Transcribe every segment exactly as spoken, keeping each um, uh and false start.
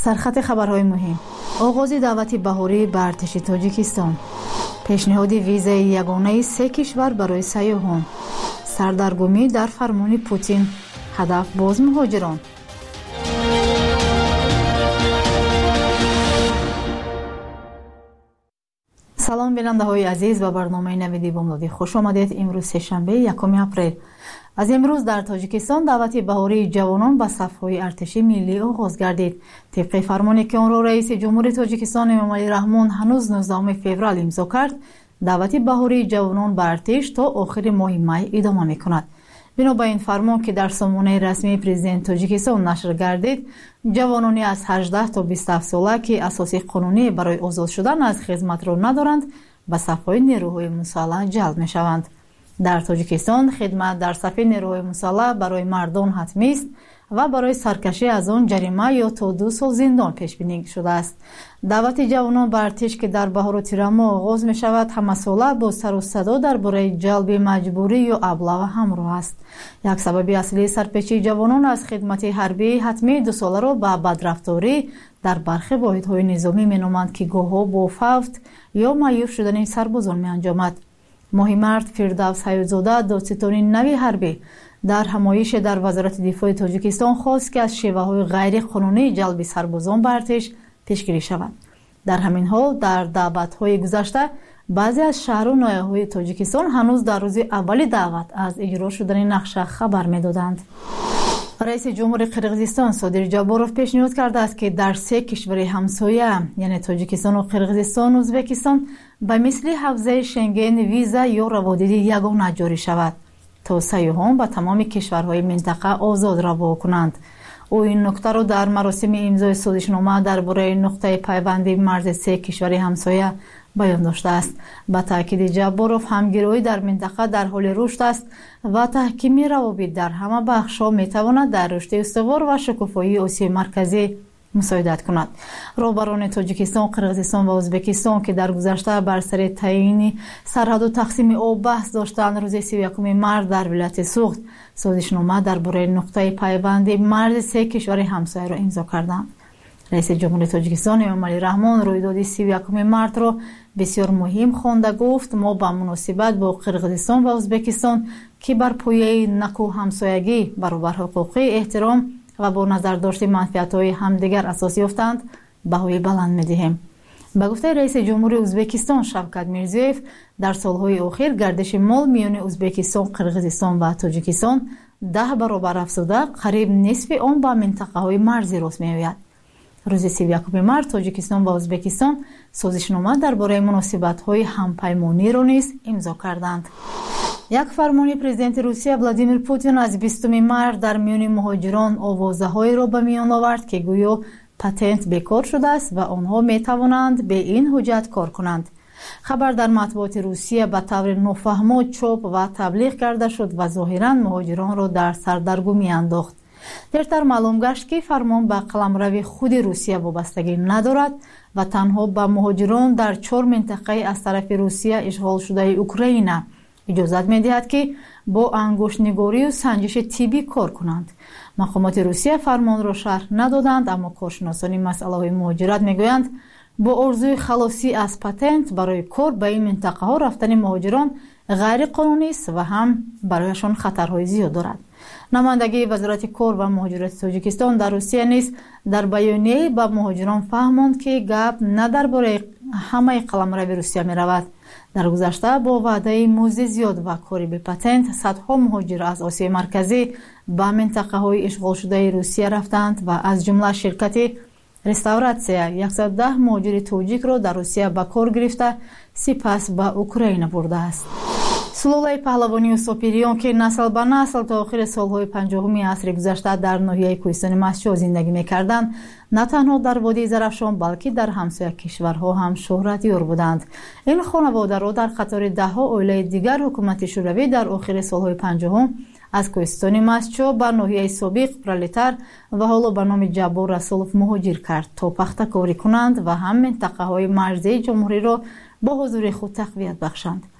سرخط خبرهای مهم: آغاز دعوت بهاری به ارتش تاجیکستان، پیشنهاد ویزای یگانه سه کشور برای سیاحان، سردرگمی در فرمان پوتین، هدف باز مهاجران. سلام بیننده های عزیز و برنامه نویدی بامدادی خوش آمدید. امروز سه‌شنبه یکم اپریل. از امروز در تاجیکستان دعوت بهاری جوانان به صف‌های ارتش ملی آغاز گردید. طبق فرمانی که آن را رئیس جمهور تاجیکستان امامعلی رحمان هنوز نوزدهم فوریه امضا کرد، دعوت بهاری جوانان به ارتش تا آخر ماه می ادامه می‌کند. بنا به این فرمان که در سامانه رسمی پرزیدنت تاجیکستان نشر گردید، جوانانی از هجده تا بیست و هفت ساله که اساسی قانونی برای آزاد شدن از خدمت را ندارند به صف‌های نیروهای مسلح جلب می‌شوند. در تاجیکستان خدمت در صف نیروهای مسلح برای مردان حتمی است و برای سرکشی از آن جریمه یا تا دو سال زندان پیش بینی شده است. دعوت جوانان به ارتش که در بهار و تیر ماه آغاز می شود همه ساله با سر و صدا درباره جلب مجبوری یا ابله همراه است. یک سبب اصلی سرپیچی جوانان از خدمت حربی حتمی دو ساله را به بدرفتاری در برخی واحدهای نظامی می نامند که گاه‌ها با فوت یا معیوب شدن سربازان می انجامد. ماهی مرد فردوس حیات‌زاده دادستانی نوی حربی در همایش در وزارت دفاع تاجیکستان خواست که از شیوه‌های غیر قانونی جلب سربازان به ارتش پیشگیری شود. در همین حال در دعوت‌های گذشته بعضی از شهر و ناحیه‌های تاجیکستان هنوز در روز اول دعوت از اجرا شدن نقشه خبر می‌دادند. رئیس جمهور قرقیزستان صادر جابروف پیشنهاد کرده است که در سه کشور همسایه یعنی تاجیکستان و قرقیزستان و ازبکستان به مثل حوزه شنگن ویزا یا روادید یگانه جاری شود تا سیاحان به تمام کشورهای منطقه آزاد روا کنند. او این نکته را در مراسم امضای سازشنامه درباره نقطه پیوند مرز سه کشور همسایه بیان داشته است. با تاکید جابروف همگرایی در منطقه در حال رشد است و تحکیم روابط در همه بخش‌ها می‌تواند در رشد استوار و شکوفایی آسیای مرکزی مساعدت کند. رهبران تاجیکستان، قرقیزستان و ازبکستان که در گذشته بر سر تعیین سرحد و تقسیم آب بحث داشتند، روز سی و یکم مارس در ولایت سوخت سازشنامه درباره نقطه پیوند مرز سه کشور همسایه را امضا کردند. رئیس جمهور تاجیکستان امامعلی رحمان رویداد سی و یکم مارس را بسیار مهم خوانده گفت: ما به مناسبت با قرقیزستان و ازبکستان که بر پایه نکو همسایگی، برابر حقوقی، احترام و با نظر داشته منفعت‌های همدیگر اساس یافتند بهای بلند می‌دهیم. به گفته رئیس جمهور ازبکستان شوکت میرزیوف، در سالهای اخیر گردش مال میان ازبکستان، قرقیزستان و تاجیکستان ده برابر افزوده، قریب نصف آن به منطقه‌های مرزی راست می‌آید. روز سی و یکم مارس تاجیکستان و ازبکستان سازشنامه درباره مناسبت‌های همپیمانی را نیز امضا کردند. یک فرمان پرزیدنت روسیه ولادیمیر پوتین از بیستم مارس در میان مهاجران آوازه‌هایی را به میان آورد که گویا پتنت بیکار شده است و آنها می توانند به این حجت کار کنند. خبر در مطبوعات روسیه به طور نافهمانه چاپ و تبلیغ کرده شد و ظاهراً مهاجران را در سردرگمی انداخت. دیرتر معلوم گشت که فرمان به قلمرو خود روسیه وابستگی ندارد و تنها به مهاجران در چهار منطقه از طرف روسیه اشغال شده اوکراین اجازت می‌دهد که با انگشت‌نگاری و سنجش طبی کار کنند. مقامات روسیه فرمان را شرح ندادند، اما کارشناسان مسئله مهاجرت می‌گویند با آرزوی خلاصی از پتنت برای کار به این منطقه‌ها رفتن مهاجران غیر قانونی است و هم برایشان خطرهای زیاد دارد. نمایندگی وزارت کار و مهاجرت تاجیکستان در روسیه نیز در بیانیه به مهاجران فهماند که گپ نه درباره همه قلمرو روسیه می‌رود. در گذشته با وعده مزد زیاد و کاری به پتنت صدها مهاجر از آسیای مرکزی به منطقه‌های اشغال شده روسیه رفتند و از جمله شرکت رستوراتسیا صد و ده مهاجر تاجیک را در روسیه به کار گرفته سپس به اوکراین برده است. سلوله پهلوانی و ساپیریان که نسل به نسل تا آخر سالهای پنجاهمی عصر گذشته در ناحیه کوهستان مسجد زندگی می‌کردند، نه تنها در وادی زرافشان بلکه در همسایه کشورها هم شهرت یار بودند. این خانواده را در قطار ده‌ها عائله دیگر حکومت شوروی در آخر سالهای پنجاهم از کوهستان مسجد به ناحیه سابق پرولتار و حالا به نام جبار رسولوف مهاجر کرد تا پخته کاری کنند و هم منطقه‌های مرزی جمهوری را با حضور خود تقویت بخشند.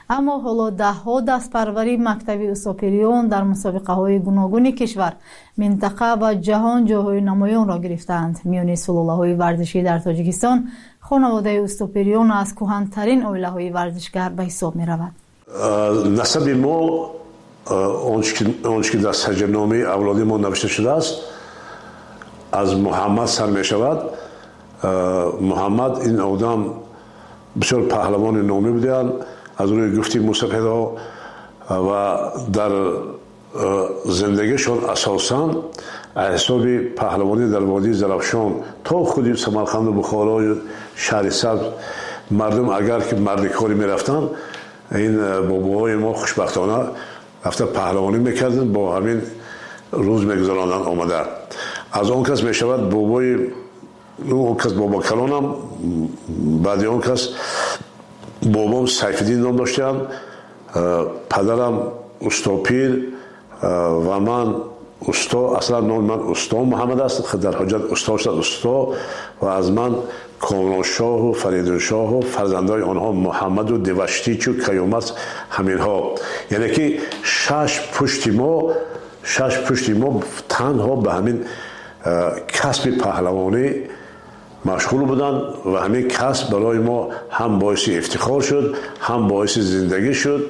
اما حالا ده ها دستپروری مکتبی اوستاپریون در مسابقه های گوناگون کشور، منطقه و جهان جاهای نمایان را گرفتند. میان سلاله های ورزشی در تاجیکستان خانواده اوستاپریون از کهن‌ترین عائله های ورزشگر به حساب می رود. نسب ما آنچه که در سجلنامه اولادی ما نوشته شده است از محمد سر می شود. محمد این آدم بسیار پهلوان نامی بودند از روی گفتی موسیقی ها و در زندگیشون اساساً حساب پهلوانی در وادی زرافشان تا خودی سمرقند و بخارا و شهر سبز مردم اگر که مرد کاری می رفتن این باباهای ما خوشبختانه رفته پهلوانی میکردن با همین روز میگذراندن آمده. از آن کس میشود بابای اون کس بابا کلانم، بعد اون کس بابام سیفالدین نام داشتم، پدرم استاپیر و من استا، اصلا نام من استا محمد است، در حجت استا شد استا و از من کامران شاه و فریدون شاه و فرزندای آنها محمد و دوشتیچ و کیومرث همین ها، یعنی که شش پشت ما شش پشت ما تنها به همین کسب پهلوانی مشغول بودن و همین کسب برای ما هم باعث افتخار شد هم باعث زندگی شد.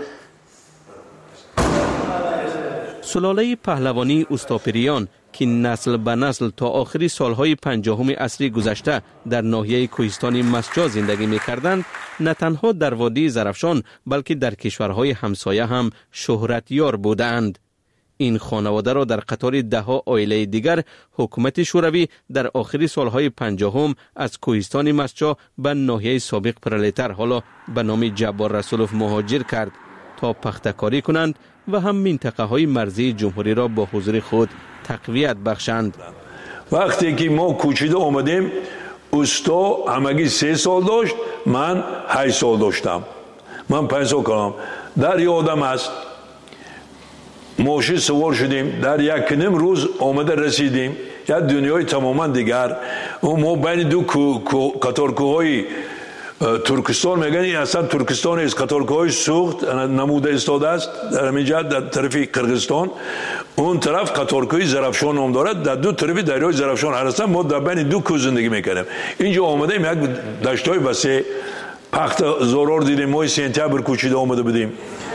سلاله پهلوانی اوستاپریان که نسل به نسل تا آخری سالهای پنجاهم عصر گذشته در ناحیه کوهستان مسجا زندگی می‌کردند، نه تنها در وادی زرافشان بلکه در کشورهای همسایه هم شهرت یار بودند. این خانواده را در قطار ده‌ها عائله دیگر حکومت شوروی در آخری سالهای پنجاهم از کوهستان مسجا به ناحیه سابق پرلتر حالا به نام جبار رسولوف مهاجر کرد تا پختکاری کنند و هم منطقه های مرزی جمهوری را با حضور خود تقویت بخشند. وقتی که ما کوچیده آمدیم استا همگی سه سال داشت، من هشت سال داشتم، من پنج سال کنم. در یادم است ماشین سوار شدیم، در یک نیم روز آمده رسیدیم یک دنیای تماما دیگر. و ما بین دو قطارکوهای ترکستان میگن این اصلا ترکستان است، قطارکوهای سوخت نموده استاده است در همینجا در طرف قرقیزستان، اون طرف قطارکوی زرافشان نام دارد، در دو طرف دریای زرافشان هستن. ما در بین دو کوه زندگی میکنیم. اینجا آمدیم یک دشتای وسیع پخت زورار دیدیم، ما سنتبر کوچیده آمده بودیم.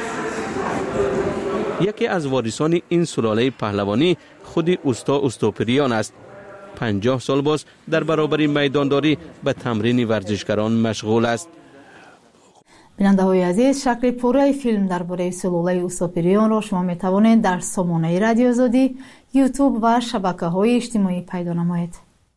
یکی از وارثان این سلاله پهلوانی خود اوستا اوستاپریان است. پنجاه سال باز در برابر میدانداری به تمرین ورزشکاران مشغول است. بیننده های عزیز، شکل پوره فیلم درباره سلاله اوستاپریان را شما می توانید در سامانه رادیو آزادی، یوتیوب و شبکه های اجتماعی پیدا نمایید.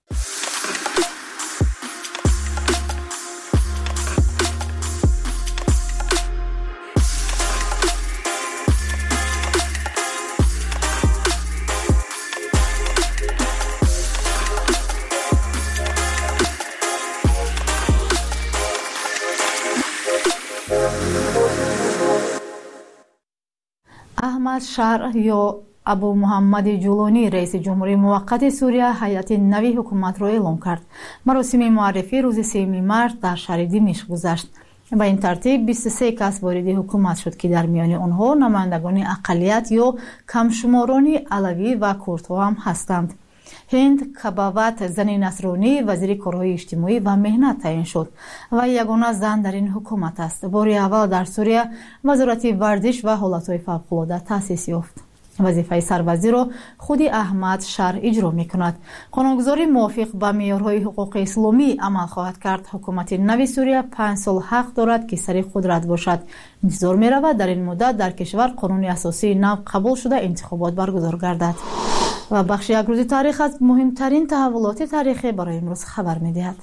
احمد شرع یا ابو محمد جولانی رئیس جمهوری موقت سوریه هیئت نوی حکومت را اعلام کرد. مراسم معرفی روز سوم مارس در شهر دمشق گذشت. به این ترتیب بیست و سه کس وارد حکومت شد که در میان آنها نمایندگان اقلیت یا کمشماران علوی و کردها هم هستند. هند کبابت زن نصرانی وزیر کارهای اجتماعی و مهنت تعیین شد و یگانه زن در این حکومت است. بار اول در سوریه وزارت ورزش و حالتهای فوق‌العاده تأسیس یافت. وظیفه سروزیر را خود احمد شرع اجرا می‌کند. قانونگذاری موافق با معیارهای حقوق اسلامی عمل خواهد کرد. حکومت نوی سوریه پنج سال حق دارد که سر قدرت باشد. انتظار می‌رود در این مدت در کشور قانون اساسی نو قبول شده انتخابات برگزار گردد. و بخش یک روز تاریخ از مهمترین تحولات تاریخی برای امروز خبر می‌دهد.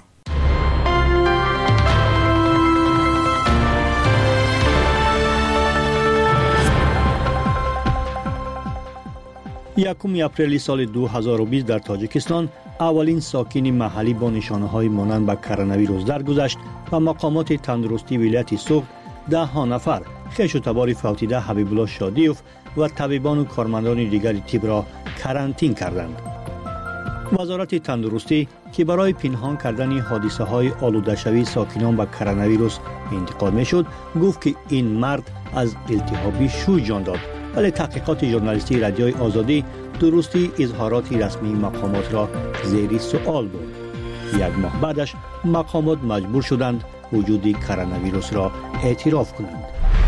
یکم اپریل سال دو هزار و بیست در تاجیکستان اولین ساکن محلی با نشانه‌های مانند به کرونا ویروس درگذشت و مقامات تندرستی ولایت سوخت ده ها نفر خویش و تبار فوتیده حبیب الله شادیوف و طبیبان و کارمندان دیگر طب را کرانتین کردند. وزارت تندرستی که برای پنهان کردن حادثه های آلوده شوی ساکنان به کرونا ویروس انتقاد میشد، گفت که این مرد از التهاب شوی جان داد، ولی تحقیقات ژورنالیستی رادیوی آزادی درستی اظهارات رسمی مقامات را زیر سوال برد. یک ماه بعدش مقامات مجبور شدند وجود کرونا ویروس را اعتراف کنند.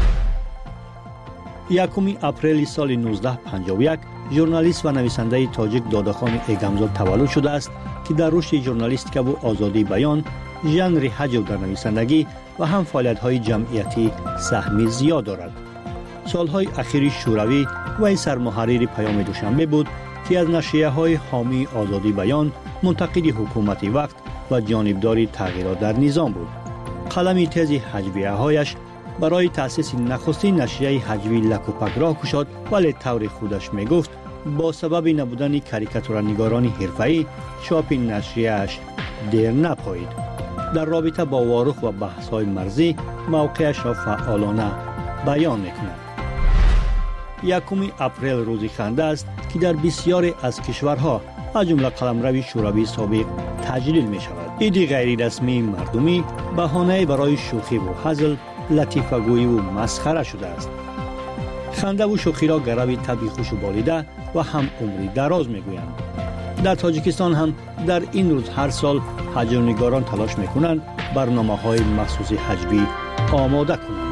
یکم اپریل سال نوزده پنجاه و یک ژورنالیست و نویسنده تاجیک داداخان ایگمزاد تولد شده است که در رشد ژورنالیستیک و آزادی بیان، ژانر حجو در نویسندگی و هم فعالیت‌های جمعیتی سهمی زیاد دارد. سالهای اخیر شوروی و سرمحرر پیام دوشنبه بود که از نشریه‌های حامی آزادی بیان، منتقد حکومت وقت و جانبدار تغییرات در نظام بود. قلم تیز حجویه‌هایش برای تأسیس نخستین نشریه حجوی لکوپک را کشاد، ولی طور خودش می گفت با سبب نبودن کاریکاتورنگاران حرفه‌ای چاپ نشریه‌اش دیر نپایید. در رابطه با وارخ و بحث‌های مرزی موقعش را فعالانه بیان می‌کند. یکم اپریل روزی خنده است که در بسیاری از کشورها از جمله قلمرو شوروی سابق تجلیل می‌شود. عید غیر رسمی مردمی بهانه برای شوخی و هزل، لطیفه‌گویی و مسخره شده است. خنده و شوخی را گروی طبیعی خوش و بالیده و هم عمری دراز میگویند. در تاجیکستان هم در این روز هر سال حجونگاران تلاش میکنند برنامه‌های مخصوص حجوی آماده کنند.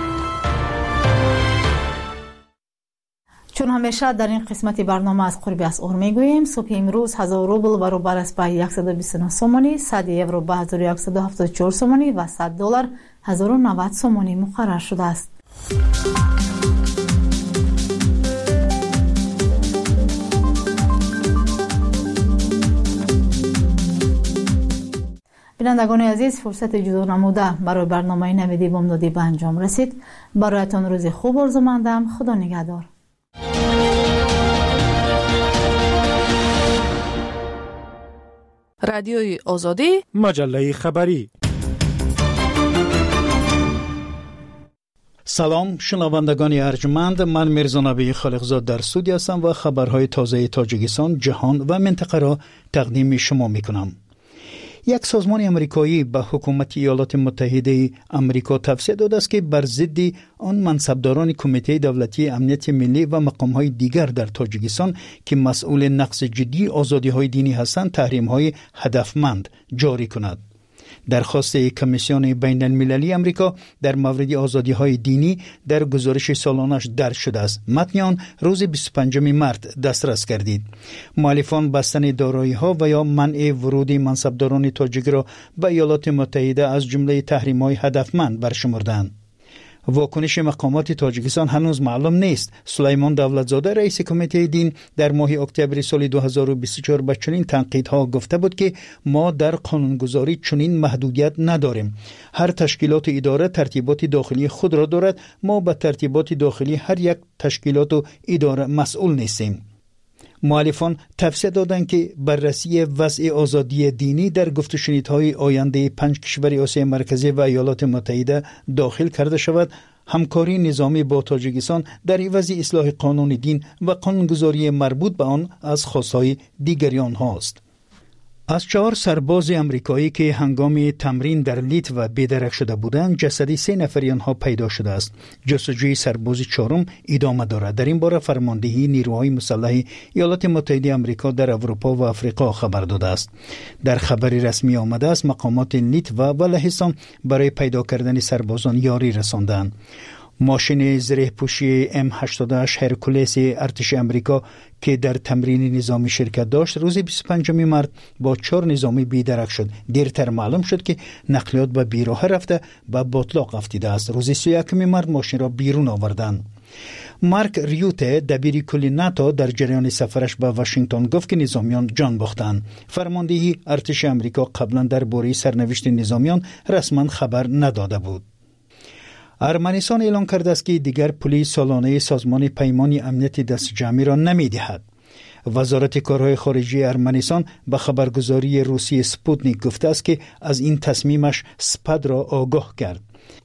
چون همیشه در این قسمت برنامه از قرب اسعار میگوییم، صبح امروز هزار روبل برابر است به صد و بیست و نه سومانی، صد یورو به هزار و صد و هفتاد و چهار سومانی و صد دلار هزار و نود سومانی مقرر شده است. بینندگان عزیز، فرصت جدا نموده برای برنامه نویدی بامدادی به انجام رسید. برایتان روز خوب آرزو مندم. خدا نگهدار. رادیوی آزادی، مجله خبری. سلام شنوندگان ارجمند، من میرزا نبی خالقزاد در استودیو هستم و خبرهای تازه تاجیکستان، جهان و منطقه را تقدیم شما میکنم. یک سازمان امریکایی به حکومت ایالات متحده امریکا توصیه داده است که بر ضد آن منصبداران کمیته دولتی امنیت ملی و مقام‌های دیگر در تاجیکستان که مسئول نقض جدی آزادی‌های دینی هستند تحریم‌های هدفمند جاری کند. درخواست کمیسیون بین المللی امریکا در مورد آزادی‌های دینی در گزارش سالانش درج شده است. متن آن روز بیست و پنجم مارس دسترس گردید. مؤلفان بستن دارایی‌ها و یا منع ورود منصبداران تاجیک را به ایالات متحده از جمله تحریم‌های هدفمند برشمردند. واکنش مقامات تاجیکستان هنوز معلوم نیست. سلیمان دولتزاده رئیس کمیته دین در ماه اکتبر سال دو هزار و بیست و چهار به چنین تنقیدها گفته بود که ما در قانونگذاری چنین محدودیت نداریم. هر تشکیلات و اداره ترتیبات داخلی خود را دارد. ما به ترتیبات داخلی هر یک تشکیلات و اداره مسئول نیستیم. مؤلفان توصیه دادند که بررسی وضع آزادی دینی در گفت و شنیدهای آینده پنج کشور آسیای مرکزی و ایالات متحده داخل کرده شود. همکاری نظامی با تاجیکستان در عوض اصلاح قانون دین و قانونگذاری مربوط به آن از خواستهای دیگریان هاست. از چهار سرباز امریکایی که هنگام تمرین در لیتو بیدرک شده بودند، جسد سه نفری آنها پیدا شده است. جستجوی سرباز چهارم ادامه دارد. در این باره فرماندهی نیروهای مسلح ایالات متحده آمریکا در اروپا و آفریقا خبر داده است. در خبری رسمی آمده است مقامات لیتو و لهستان برای پیدا کردن سربازان یاری رساندند. ماشین زره پوشی ام هشتاد و هشت هرکولس ارتش امریکا که در تمرین نظامی شرکت داشت روز بیست و پنجم مارس با چهار نظامی بیدرک شد. دیرتر معلوم شد که نقلیات به بیراه رفته و باطلاق افتیده است. روز سی و یکم مارس ماشین را بیرون آوردند. مارک ریوته دبیر کل ناتو در جریان سفرش به واشنگتن گفت که نظامیان جان باختند. فرماندهی ارتش امریکا قبلا درباره سرنوشت نظامیان رسما خبر نداده بود. ارمنستان اعلام کرده است که دیگر پول سالانه سازمان پیمان امنیت دست جمعی را نمی‌دهد. وزارت کارهای خارجه ارمنستان به خبرگزاری روسی سپوتنیک گفته است که از این تصمیمش سپد را آگاه کرد.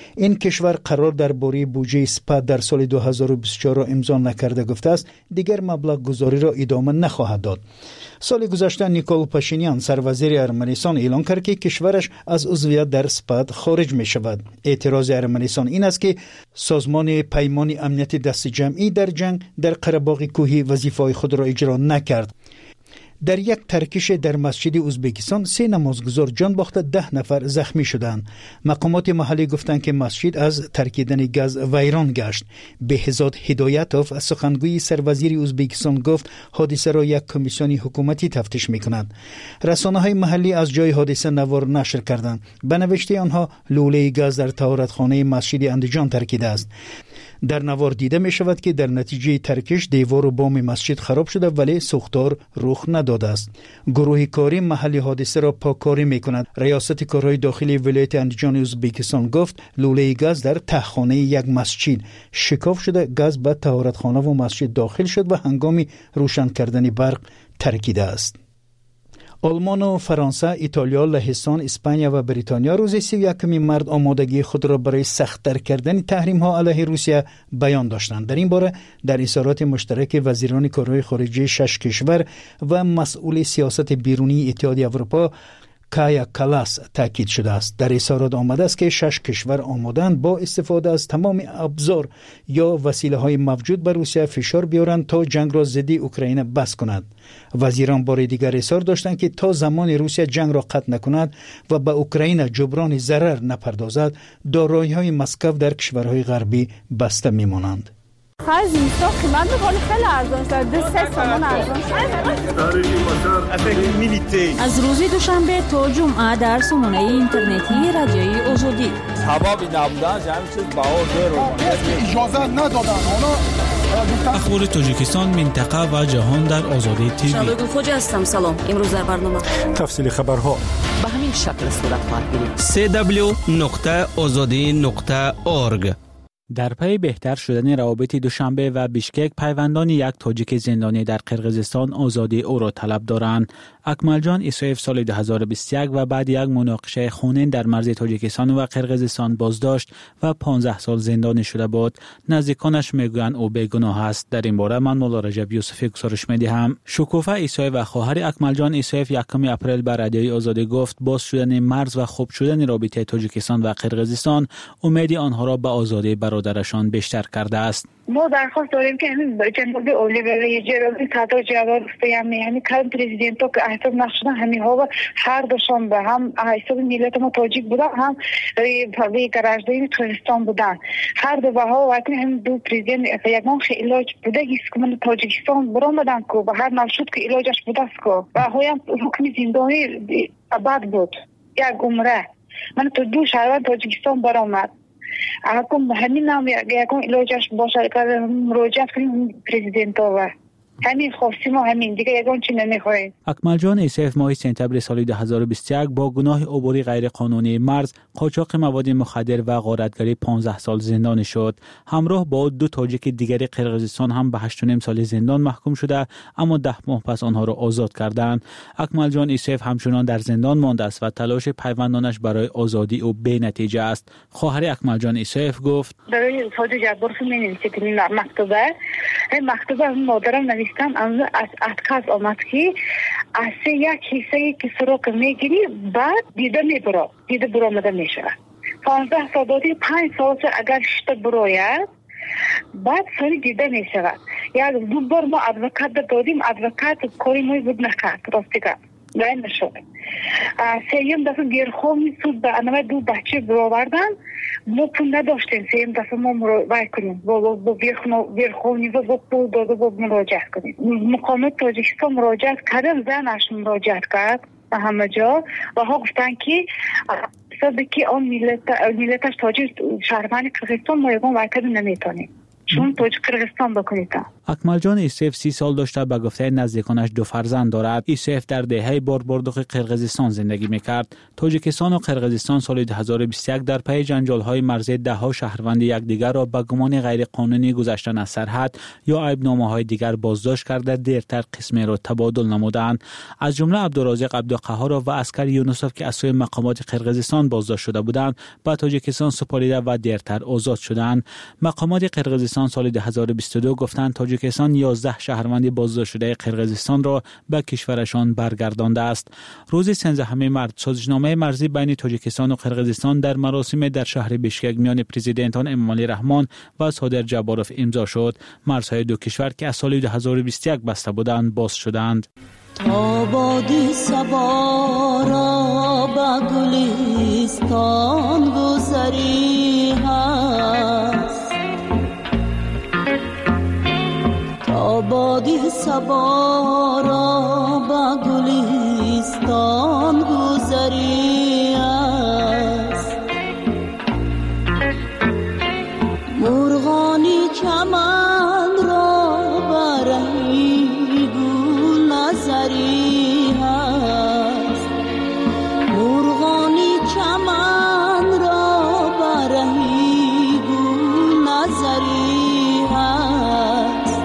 این کشور قرار درباره بودجه سپاه در سال دو هزار و بیست و چهار را امضا نکرده گفته است دیگر مبلغ گذاری را ادامه نخواهد داد. سال گذشته نیکول پاشینیان سروزیر ارمنستان اعلام کرد که کشورش از عضویت در سپاه خارج می شود. اعتراض ارمنستان این است که سازمان پیمان امنیت دست جمعی در جنگ در قره‌باغ کوهی وظیفه‌های خود را اجرا نکرد. در یک ترکش در مسجد ازبکستان سه نمازگزار جان باخته ده نفر زخمی شدند. مقامات محلی گفتند که مسجد از ترکیدن گاز ویران گشت. بهزاد هدایتوف از سخنگوی سروزیر ازبکستان گفت حادثه را یک کمیسیون حکومتی تفتیش می‌کند. رسانه‌های محلی از جای حادثه نوار نشر کردند. به نوشته آنها لوله گاز در طهارتخانه مسجد اندیجان ترکیده است. در نوار دیده می شود که در نتیجه ترکش دیوار و بام مسجد خراب شده ولی سوختار رخ نداده است. گروه کاری محلی حادثه را پاککاری می کند. ریاست کارهای داخلی ولایت اندیجان ازبکستان گفت لوله گاز در تهخانه یک مسجد شکاف شده، گاز به طهارتخانه و مسجد داخل شد و هنگام روشن کردن برق ترکیده است. آلمان و فرانسه، ایتالیا، لهستان، اسپانیا و بریتانیا روز سی و یکم مارس آمادگی خود را برای سخت‌تر کردن تحریم ها علیه روسیه بیان داشتند. در این باره در اظهارات مشترک وزیران کارهای خارجه شش کشور و مسئول سیاست بیرونی اتحادیه اروپا کایا کالاس تاکید شده است. در اظهارات آمده است که شش کشور آمادند با استفاده از تمام ابزار یا وسیله های موجود بر روسیه فشار بیارند تا جنگ را ضد اوکراین بس کند. وزیران بار دیگر اصرار داشتند که تا زمان روسیه جنگ را قطع نکند و به اوکراین جبران ضرر نپردازد، دارایی‌های مسکو در کشورهای غربی بسته میمانند. خرج نیستا قیمت میکنه خیلی ارزان شد. دو سه سامان ارزان شد. از روز دوشنبه تا جمعه در سامانه اینترنتی رادیوی آزادی سببی نبودن جمعی چیز بهار دیر اجازه ندادن. اخبار تاجیکستان، منطقه و جهان در آزادی تیوی. شبگون خوجه هستم. سلام. امروز در برنامه تفصیل خبرها به همین شکل صورت خواهد گرفت. سی دبلیو نقطه آزادی نقطه اورگ. در پی بهتر شدن روابط دوشنبه و بیشکک، پیوندان یک تاجیک زندانی در قرقیزستان آزادی او را طلب دارند. اکملجان ایسایف سال دو هزار و بیست و یک و بعد یک مناقشه خونین در مرز تاجیکستان و قرقیزستان بازداشت و پانزده سال زندانی شده بود. نزدیکانش میگویند او بیگناه است. در این باره من مولا رجب یوسفی گزارش میدهم. شکوفه ایسایف و خواهر اکملجان ایسایف یکم اپریل بر رادیوی آزادی گفت باز شدن مرز و خوب شدن رابطه تاجیکستان و قرقیزستان امید آنها را به آزادی برادرشان بیشتر کرده است. ما درخواست داریم که همین جناب اولیور جرابی صدر جواب بیان یعنی کار پرزیدنت که احساس نشدن همین ها هر دوشون به هم احساس ملت ما تاجیک بودن هم به گراجدین ترکستان بودن. هر دو ها وقتی هم دو پرزیدنت یکم علاج بوده است که من تاجیکستان برآمدن کو به هر نشد که علاجش بوده است کو و هایم حکم زندانی ابد بود یک عمره. من تو دو شهر تاجیکستان برآمد. اگه همین نام یکم علاجش باشه که مراجعه کنیم پرزیدنت آور همین خواستیم و همین دیگه یکم چی نمیخواهیم. اکملجان ایسایف ماه سپتامبر سال دو هزار و بیست و یک با گناه عبور غیر قانونی مرز، قاچاق مواد مخدر و غارتگری پانزده سال زندانی شد. همراه با دو تاجیک دیگری قرقیزستان هم به هشت و نیم سال زندان محکوم شده، اما ده ماه پس آنها را آزاد کردند. اکملجان ایسایف همچنان در زندان مانده است و تلاش پیوندانش برای آزادی او بی نتیجه است. خواهر اکملجان ایسایف گفت برای فوج جبر می‌نویسید که این مکتوبه این مکتوبه مادرم نوشتم از اتکاز آمد که از یک حصه که سراغ میگیری بعد دیده میبره دیده برآمده میشه. پانزده سال دادی پنج سال اگر شت براید بعد سری دیده میشه. یک دو بار ما ادوکات دادیم، ادوکات کاری ما بود نکرد راستی کرد نه نشد. سیم دفعه گیرخومی سود به انواع دو بچه برآوردن، ما پول نداشتیم سیم دفعه ما مراجعه کنیم با با گیرخومی و با پول داده با مراجعه کنیم. مقامات تاجیکستان مراجعه کردن، زنش مراجعه کرد به همه جا و ها گفتن که سبب که آن ملت ملتش تاجیک شهروند قرقیزستان ما یکم وکد نمیتونیم چون توجیک قرغیزستان بکنید. اکملجان ایسف سی سال داشته، به گفته نزدیکانش دو فرزند دارد. ایسف در دهه باربردوق قرغیزستان زندگی میکرد. تاجیکستان و قرغیزستان سال دو هزار و بیست و یک در پی جنجال‌های مرزی ده‌ها شهروند یکدیگر را به گمان غیرقانونی گذشتن از سرحد یا عیب‌نامه‌های دیگر بازداشت کرده دیرتر قسمی را تبادل نمودند. از جمله عبدالرازق عبدالقهار و اسکر یونسوف که از سوی مقامات قرغیزستان بازداشت شده بودند به تاجیکستان سپاریده و دیرتر آزاد شدند. مقامات قرغیزستان سال دو هزار و بیست و دو گفتند تاجیکستان یازده شهروند بازداشت شده قرغیزستان را به کشورشان برگردانده است. روز سیزدهم مارس سازشنامه مرزی بین تاجیکستان و قرغیزستان در مراسم در شهر بیشکک میان پرزیدنتان امامعلی رحمان و صادر جباروف امضا شد. مرزهای دو کشور که از سال دو هزار و بیست و یک بسته بودند باز شدند. آبادی سبا را به گلستان گذری هست، آبادی سبا را به گلستان گذری هست، مرغانی چمن را برهی گل نظری هست، مرغانی چمن را برهی گل نظری هست،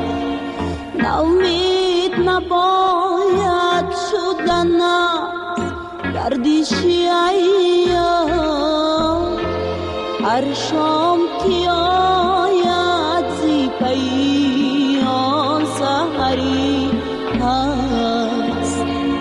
نومید نباید شدن گردشی ایام، هر شام که آید زی پیام سحری هست.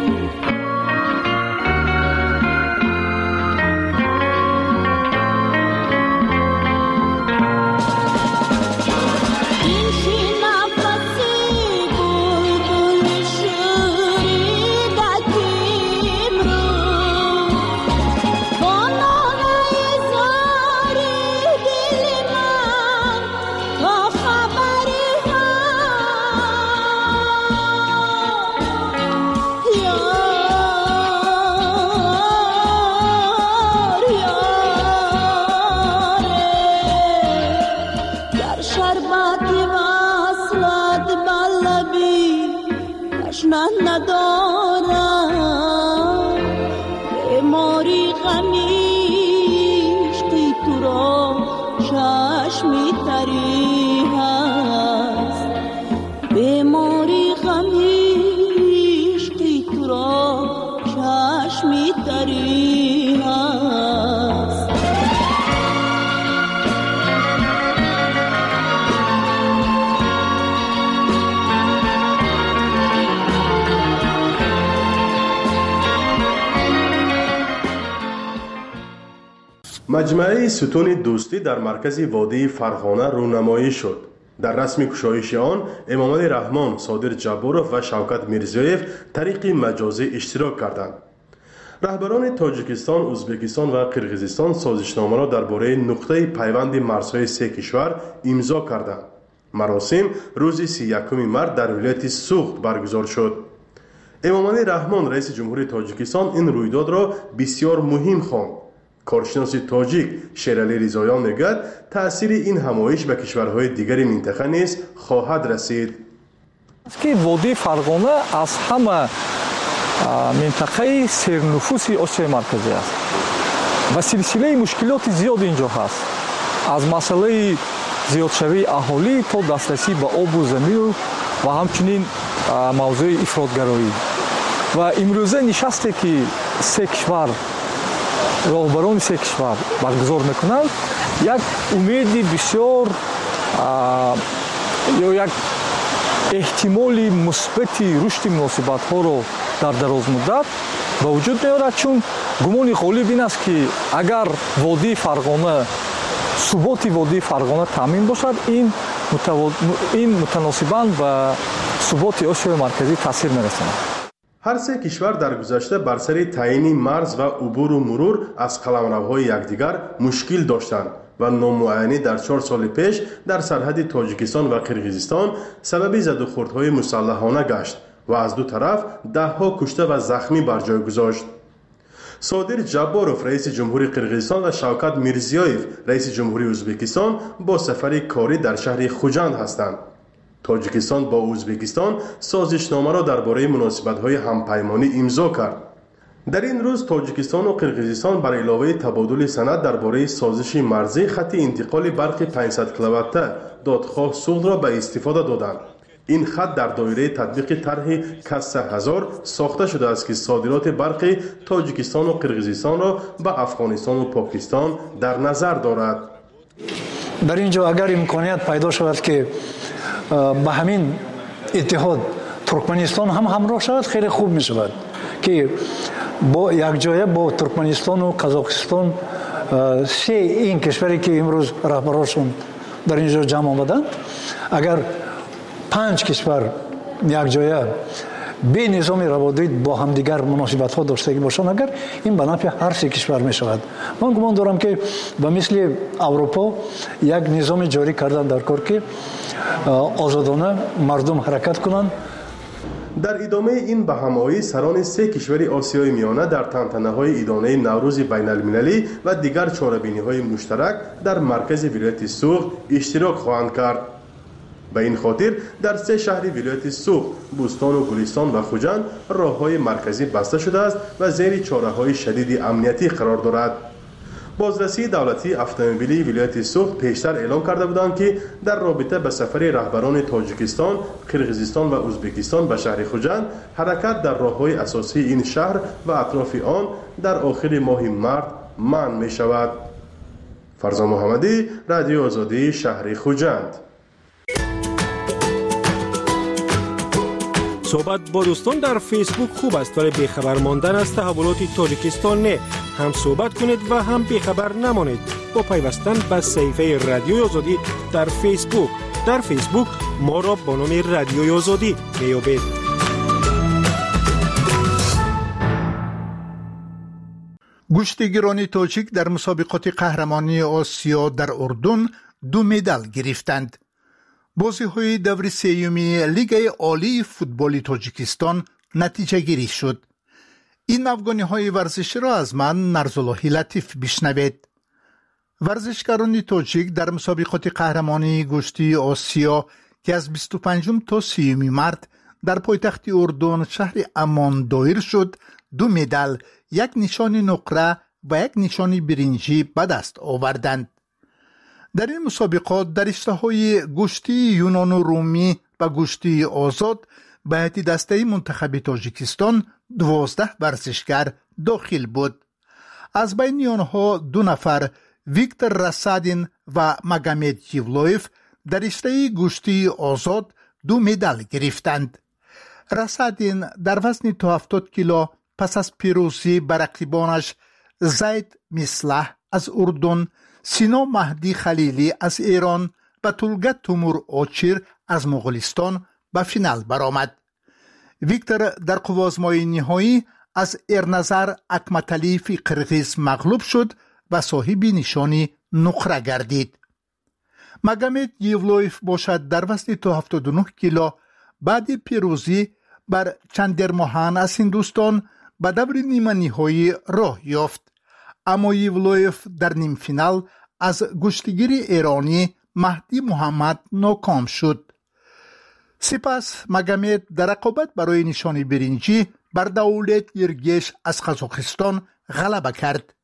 مجمع ستون دوستی در مرکز وادی فرغانه رونمایی شد. در رسم گشایش آن امامعلی رحمان، صادر جباروف و شوکت میرزیویف طریق مجازی اشتراک کردند. رهبران تاجیکستان، ازبکستان و قرغیزستان سازشنامه را درباره نقطه پیوند مرزهای سه کشور امضا کردند. مراسم روز سی و یکم مارس در ولایت سوخت برگزار شد. امامعلی رحمان رئیس جمهوری تاجیکستان این رویداد را بسیار مهم خواند. کارشناس تاجیک شیرعلی رضاییان میگوید تأثیر این همایش به کشورهای دیگر منطقه نیز خواهد رسید. که وادی فرغانه از همه منطقه سرنفوسی آسیای مرکزی است و سلسله مشکلات زیاد اینجا هست، از مسئله زیادشوی اهالی تا دسترسی به آب و زمین و همچنین موضوع افراطگرایی. و امروزه نشسته که سه کشور راهبران سه کشور برگزار میکنند، یک امید بسیار یا یک احتمال مثبتی رشد مناسبت ها را در دراز مدت به وجود میارد، چون گمان غالب این است که اگر وادی فرغانه ثبات وادی فرغانه تامین باشد، این متو... این متناسباً به ثبات آسیای مرکزی تاثیر میرساند. هر سه کشور در گذشته بر سر تعیین مرز و عبور و مرور از قلمروهای یکدیگر مشکل داشتند و نامعینی در چهار سال پیش در سرحد تاجیکستان و قرغیزستان سبب زد و خوردهای مسلحانه گشت و از دو طرف ده ها کشته و زخمی بر جای گذاشت. صادر جباروف رئیس جمهوری قرقیزستان و شوکت میرزیویف رئیس جمهوری ازبکستان با سفر کاری در شهر خوجند هستند. تاجیکستان با ازبکستان سازشنامه را درباره مناسبت‌های همپیمانی امضا کرد. در این روز تاجیکستان و قرقیزستان بر علاوه تبادل سند درباره سازش مرزی خط انتقال برق پانصد کیلووات دادخواه سوخت را به استفاده دادند. این خط در دایره تطبیق طرح کسه هزار ساخته شده است که صادرات برق تاجیکستان و قرقیزستان را به افغانستان و پاکستان در نظر دارد. در اینجا اگر امکانیت پیدا شود که به همین اتحاد ترکمنستان هم همراه شود خیلی خوب می شود که با یک جایه با ترکمنستان و قزاقستان سه این کشوری که امروز رهبرانشون در اینجا جمع آمدند اگر پنج کشور یک جایه به نظام روابط با همدیگر مناسبت ها داشته باشند اگر این به نفع هر سه کشور می شود. من گمان دارم که به مثل اروپا یک نظام جاری کردن در کار که آزادانه مردم حرکت کنند. در ادامه این بهمایی سران سه کشور آسیای میانه در تنتنه‌های ادانه نوروز بین المللی و دیگر چاره‌بینی‌های مشترک در مرکز ولایت سوخت اشتراک خواهند کرد. به این خاطر در سه شهر ولایت سوخت، بوستان و گلستان و خوجند راه‌های مرکزی بسته شده است و زیر چاره‌های شدید امنیتی قرار دارد. بازرسی دولتی اتومبیلی ولایت سوخت پیشتر اعلام کرده بودند که در رابطه به سفر رهبران تاجیکستان، قرقیزستان و ازبکستان به شهر خوجند حرکت در راه‌های اساسی این شهر و اطراف آن در آخر ماه مارس منع می شود. فرزان محمدی، رادیو آزادی، شهر خوجند. صحبت با دوستان در فیسبوک خوب است ولی بیخبر ماندن از تحولات تاجیکستان نه. هم صحبت کنید و هم بیخبر نمانید با پیوستن به صفحه رادیو آزادی در فیسبوک. در فیسبوک ما را با نام رادیو آزادی میابید. گشتیگران تاجیک در مسابقات قهرمانی آسیا در اردن دو مدال گرفتند. بازی‌های دور سیومی لیگ عالی فوتبال تاجیکستان نتیجه گیری شد. این افغانی ورزشی را از من نرزالله لطیف بشنوید. ورزشکاران تاجیک در مسابقات قهرمانی گشتی آسیا که از بیست و پنجم تا سیوم مارس در پایتخت اردن شهر امان دایر شد دو مدال، یک نشان نقره و یک نشان برنجی به دست آوردند. در این مسابقات در رشته‌های گشتی یونان و رومی و گشتی آزاد به هیئت دسته منتخب تاجیکستان دوازده ورزشکار داخل بود. از بین آنها دو نفر ویکتور راسادین و ماگامد یولویف در رشته گشتی آزاد دو مدال گرفتند. راسادین در وزن تا هفتاد کیلو پس از پیروزی بر رقیبانش زید میسلح از اردن، سینا مهدی خلیلی از ایران و طلگت تیمور آچیر از مغولستان به فینال برآمد. ویکتور در قوازمای نهایی از ارنظر اکمتلیف قرقیز مغلوب شد و صاحب نشانی نقره گردید. ماگامد یولویف باشد در وزن تا هفتاد و نه کیلو بعد پیروزی بر چندرموهان از هندوستان به دور نیمه نهایی راه یافت، اما یولویف در نیم فینال از گشتیگیر ایرانی مهدی محمد ناکام شد. سپس ماگامد در رقابت برای نشان برنجی بر دولت یرگیش از قزاقستان غلبه کرد.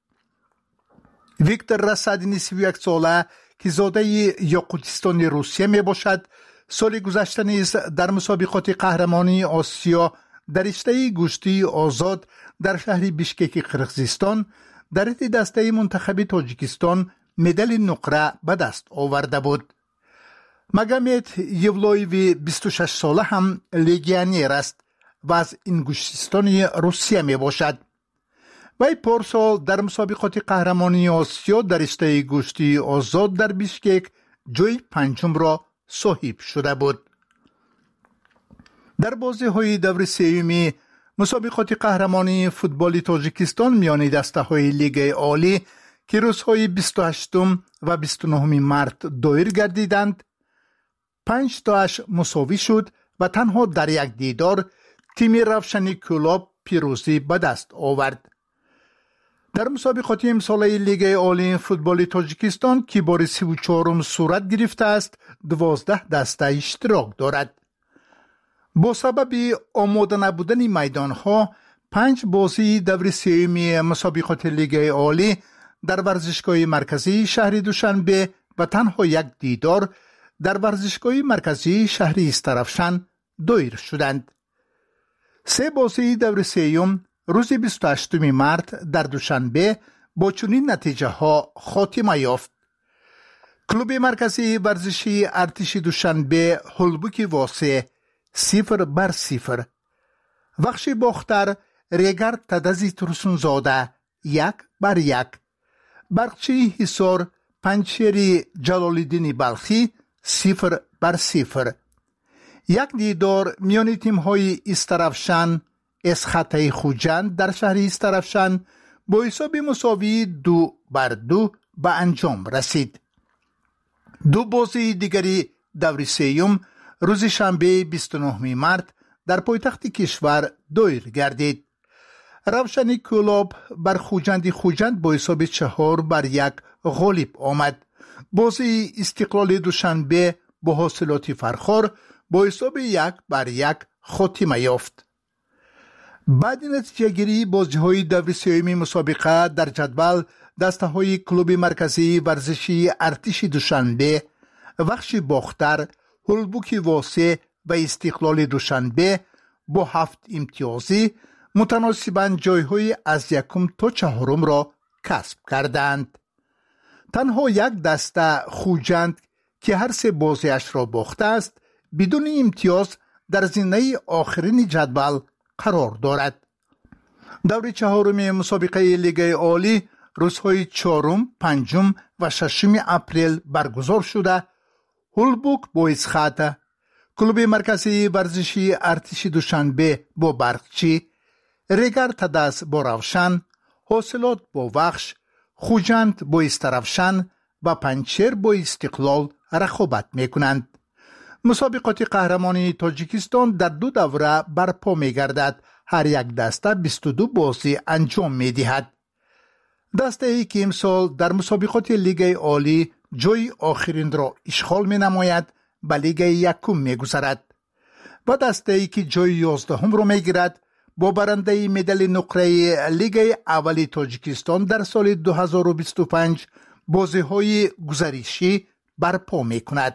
ویکتور راسادین سی و یک ساله که زاده یاقوتستان روسیه می باشد سال گذشته نیز در مسابقات قهرمانی آسیا در رشته گشتی آزاد در شهر بیشکک قرقیزستان در حیط دسته منتخب تاجیکستان مدال نقره به دست آورده بود. ماگامد یولویف بیست و شش ساله هم لیگیونر است و از انگوشتستان روسیه می باشد. وی پارسال در مسابقات قهرمانی آسیا در رشته گشتی آزاد در بیشکک جای پنجم را صاحب شده بود. در بازی‌های دور سیومی مسابقات قهرمانی فوتبال تاجیکستان میان دسته‌های لیگ عالی که روزهای بیست و هشتم و بیست و نهم مارس دایر گردیدند، پنج تاش مساوی شد و تنها در یک دیدار تیم روشنی کلاب پیروزی به دست آورد. در مسابقات امساله لیگ عالی فوتبال تاجیکستان که بار سی و چهارم صورت گرفته است دوازده دسته اشتراک دارد. با سبب آماده نبودن میدان ها پنج بازی دور سیوم مسابقات لیگ عالی در ورزشگاه مرکزی شهر دوشنبه و تنها یک دیدار در ورزشگاه مرکزی شهر استرافشان دایر شدند. سه بازی دور سیوم روز بیست و هشتم مارت در دوشنبه با چنین نتیجه ها خاتمه یافت. کلوب مرکزی ورزشی ارتش دوشنبه هولبوک واسه صفر بر صفر، وخش باختر ریگر تدزی ترسون زاده یک بر یک، برقچی حصار پنچری جلالالدین بلخی صفر بر صفر. یک دیدار میان تیم های استرافشان اسخطه خوجند در شهر استرافشان با حساب مساوی دو بر دو به انجام رسید. دو بازی دیگری دور سیوم روز شنبه بیست و نه مارت در پایتخت کشور دایر گردید. روشنی کلوب بر خوجند خوجند با حساب چهار بر یک غالب آمد. بازی استقلال دوشنبه با حاصلات فرخار با حساب یک بر یک خاتمه یافت. بعد نتیجه گیری بازی‌های دور سیوم مسابقه در جدول دسته های کلوب مرکزی ورزشی ارتش دوشنبه، وخش باختر، هولبوک واسه و استقلال دوشنبه با هفت امتیازی متناسباً جایهای از یکم تا چهارم را کسب کردند. تنها یک دسته خوجند که هر سه بازیش را باخته است بدون امتیاز در زینه آخرین جدول قرار دارد. دور چهارم مسابقه لیگ عالی روزهای چهارم، پنجم و ششم اپریل برگزار شده. هولبوک با اسخطه، کلوب مرکزی ورزشی ارتش دوشنبه با برقچی، ریگر تدس با روشن، حاصلات با وخش، خوجند با استرافشان و پنچر با استقلال رقابت می کنند. مسابقات قهرمانی تاجیکستان در دو دوره برپا می گردد. هر یک دسته بیست و دو بازی انجام می دهد. دسته ای که امسال در مسابقات لیگ عالی جای آخرین را اشغال می نماید به لیگ یکم می گذرد و دسته ای که جای یازدهم را می گیرد با برنده مدال نقره لیگ اولی تاجیکستان در سال دو هزار و بیست و پنج بازی های گزارشی برپا می کند.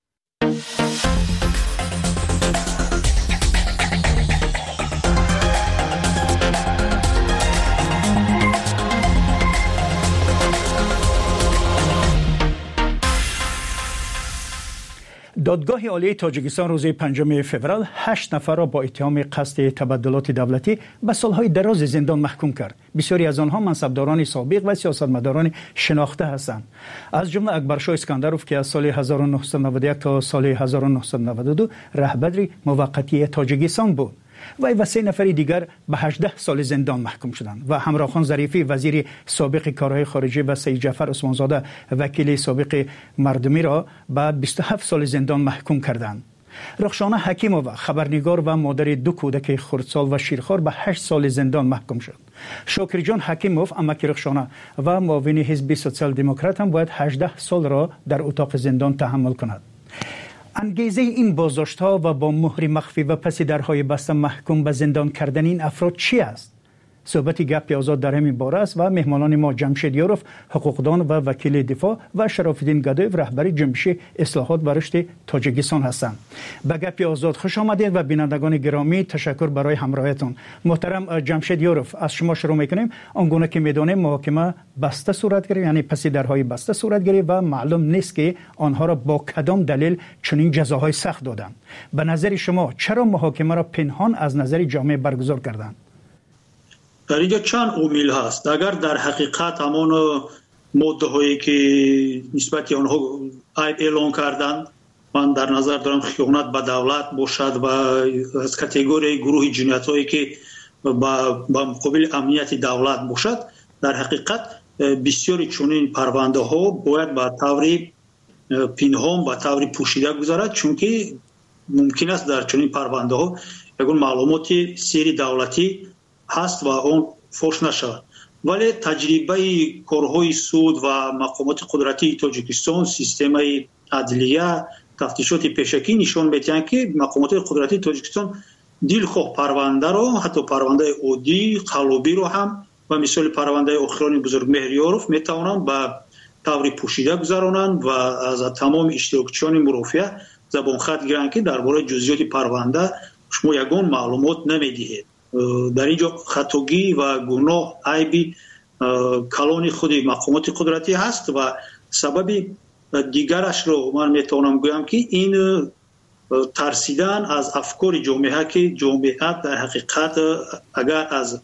دادگاه عالی تاجیکستان روز پنجم فوریه هشت نفر را با اتهام قصد تبدلات دولتی به سالهای دراز زندان محکوم کرد. بسیاری از آنها منصبداران سابق و سیاستمداران شناخته هستند. از جمله اکبرشاه اسکندروف که از سال هزار و نهصد و نود و یک تا سال هزار و نهصد و نود و دو رهبر موقتی تاجیکستان بود. وی و سه نفر دیگر به هجده سال زندان محکوم شدند و همراه خان ظریفی وزیر سابق کارهای خارجه و سید جعفر عثمانزاده وکیل سابق مردمی را به بیست و هفت سال زندان محکوم کردند. رخشانه حکیمووا خبرنگار و مادر دو کودک خردسال و شیرخوار به هشت سال زندان محکوم شد. شاکر جان حکیموف امک رخشانه و معاون حزب سوسیال دموکرات هم باید هجده سال را در اتاق زندان تحمل کند. انگیزه این بازداشت‌ها و با مهر مخفی و پس درهای بسته محکوم به زندان کردن این افراد چی است؟ صحبت گپ آزاد در همین باره است و مهمانان ما جمشید یاروف حقوقدان و وکیل دفاع و شرافالدین گدایف رهبر جنبش اصلاحات و رشد تاجیکستان هستند. به گپ آزاد خوش آمدید و بینندگان گرامی تشکر برای همراهیتون. محترم جمشید یاروف، از شما شروع می‌کنیم. آنگونه که می‌دانیم محاکمه بسته صورت گرفت، یعنی پس درهای بسته صورت گرفت و معلوم نیست که آنها را با کدام دلیل چنین جزاهای سخت دادند. به نظر شما چرا محاکمه را پنهان از نظر جامعه برگزار کردند؟ در اینجا چند عامل هست. اگر در حقیقت همان ماده هایی که نسبت آنها عیب اعلان کردند، من در نظر دارم خیانت به دولت باشد و از کاتگوری گروه جنایت هایی که با مقابل امنیت دولت باشد، در حقیقت بسیاری چنین پرونده ها باید به طور پنهان و طور پوشیده گذرد، چون که ممکن است در چنین پرونده ها یگان معلومات سری دولتی هست و اون فوش نشود. ولی تجربه کارهای سود و مقامات قدرتی تاجیکستان، سیستم عدلیه، تفتیشات پیشکی نشان میدهند که مقامات قدرتی تاجیکستان دلخواه پرونده رو، حتی پرونده عادی قلبی رو هم و مثال پرونده اخران بزرگ مهریاروف میتوانند به طور پوشیده گذرانند و از تمام اشتراکچیان مرافعه زبان خط گیرند که درباره جزئیات پرونده شما یگان معلومات نمیدهید. در اینجا خطاگی و گناه عیبی کلان خود مقامات قدرتی هست و سبب دیگرش رو من میتونم گویم که این ترسیدن از افکار جامعه که جامعه در حقیقت اگر از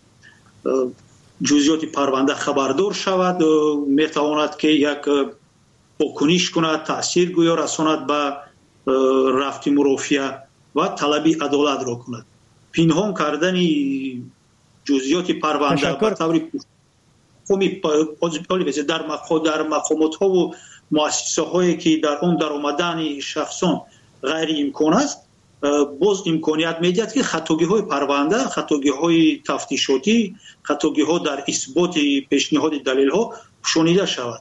جزئیات پرونده خبردار شود میتواند که یک واکنش کند، تأثیر گویا رساند به رفت مرافعه و طلب عدالت را کند. پنهان کردن جزئیات پرونده به طور قومی در مقامات ها و مؤسسه هایی که در اون در آمدن شخصان غیر امکان است، باز امکانیت میدهد که خطاگی های پرونده، خطاگی های تفتیشاتی، خطاگی ها در اثبات پیشنهاد دلیل ها شنیده شود.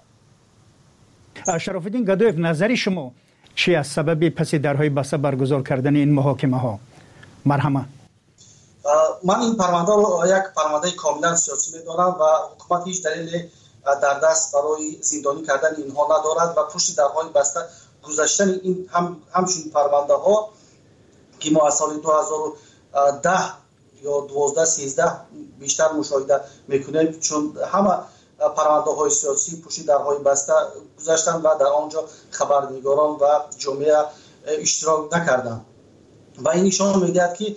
شرف الدین گدایف، نظر شما چی از سبب پس درهای بسته برگزار کردن این محاکمه ها؟ مرحمه. من این پرونده رو یک پرونده کاملا سیاسی می‌دانم و حکومت هیچ دلیل در دست برای زندانی کردن اینها ندارد و پشت درهای بسته گذاشتن این هم همچین پرونده ها که ما از سال دو هزار و ده یا دوازده سیزده بیشتر مشاهده میکنیم، چون همه پرونده های سیاسی پشت درهای بسته گذاشتن و در آنجا خبرنگاران و جامعه اشتراک نکردند و این نشان میدهد که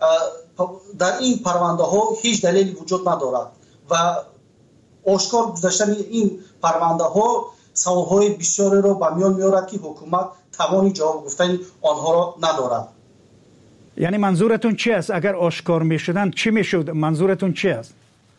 در این پرونده ها هیچ دلیلی وجود ندارد و آشکار گذاشتن این پرونده ها سوال های بسیاری را به میان میارد که حکومت توانی جواب گفتن آنها را ندارد. یعنی منظورتون چی است؟ اگر آشکار میشدن چی میشد؟ منظورتون چی است؟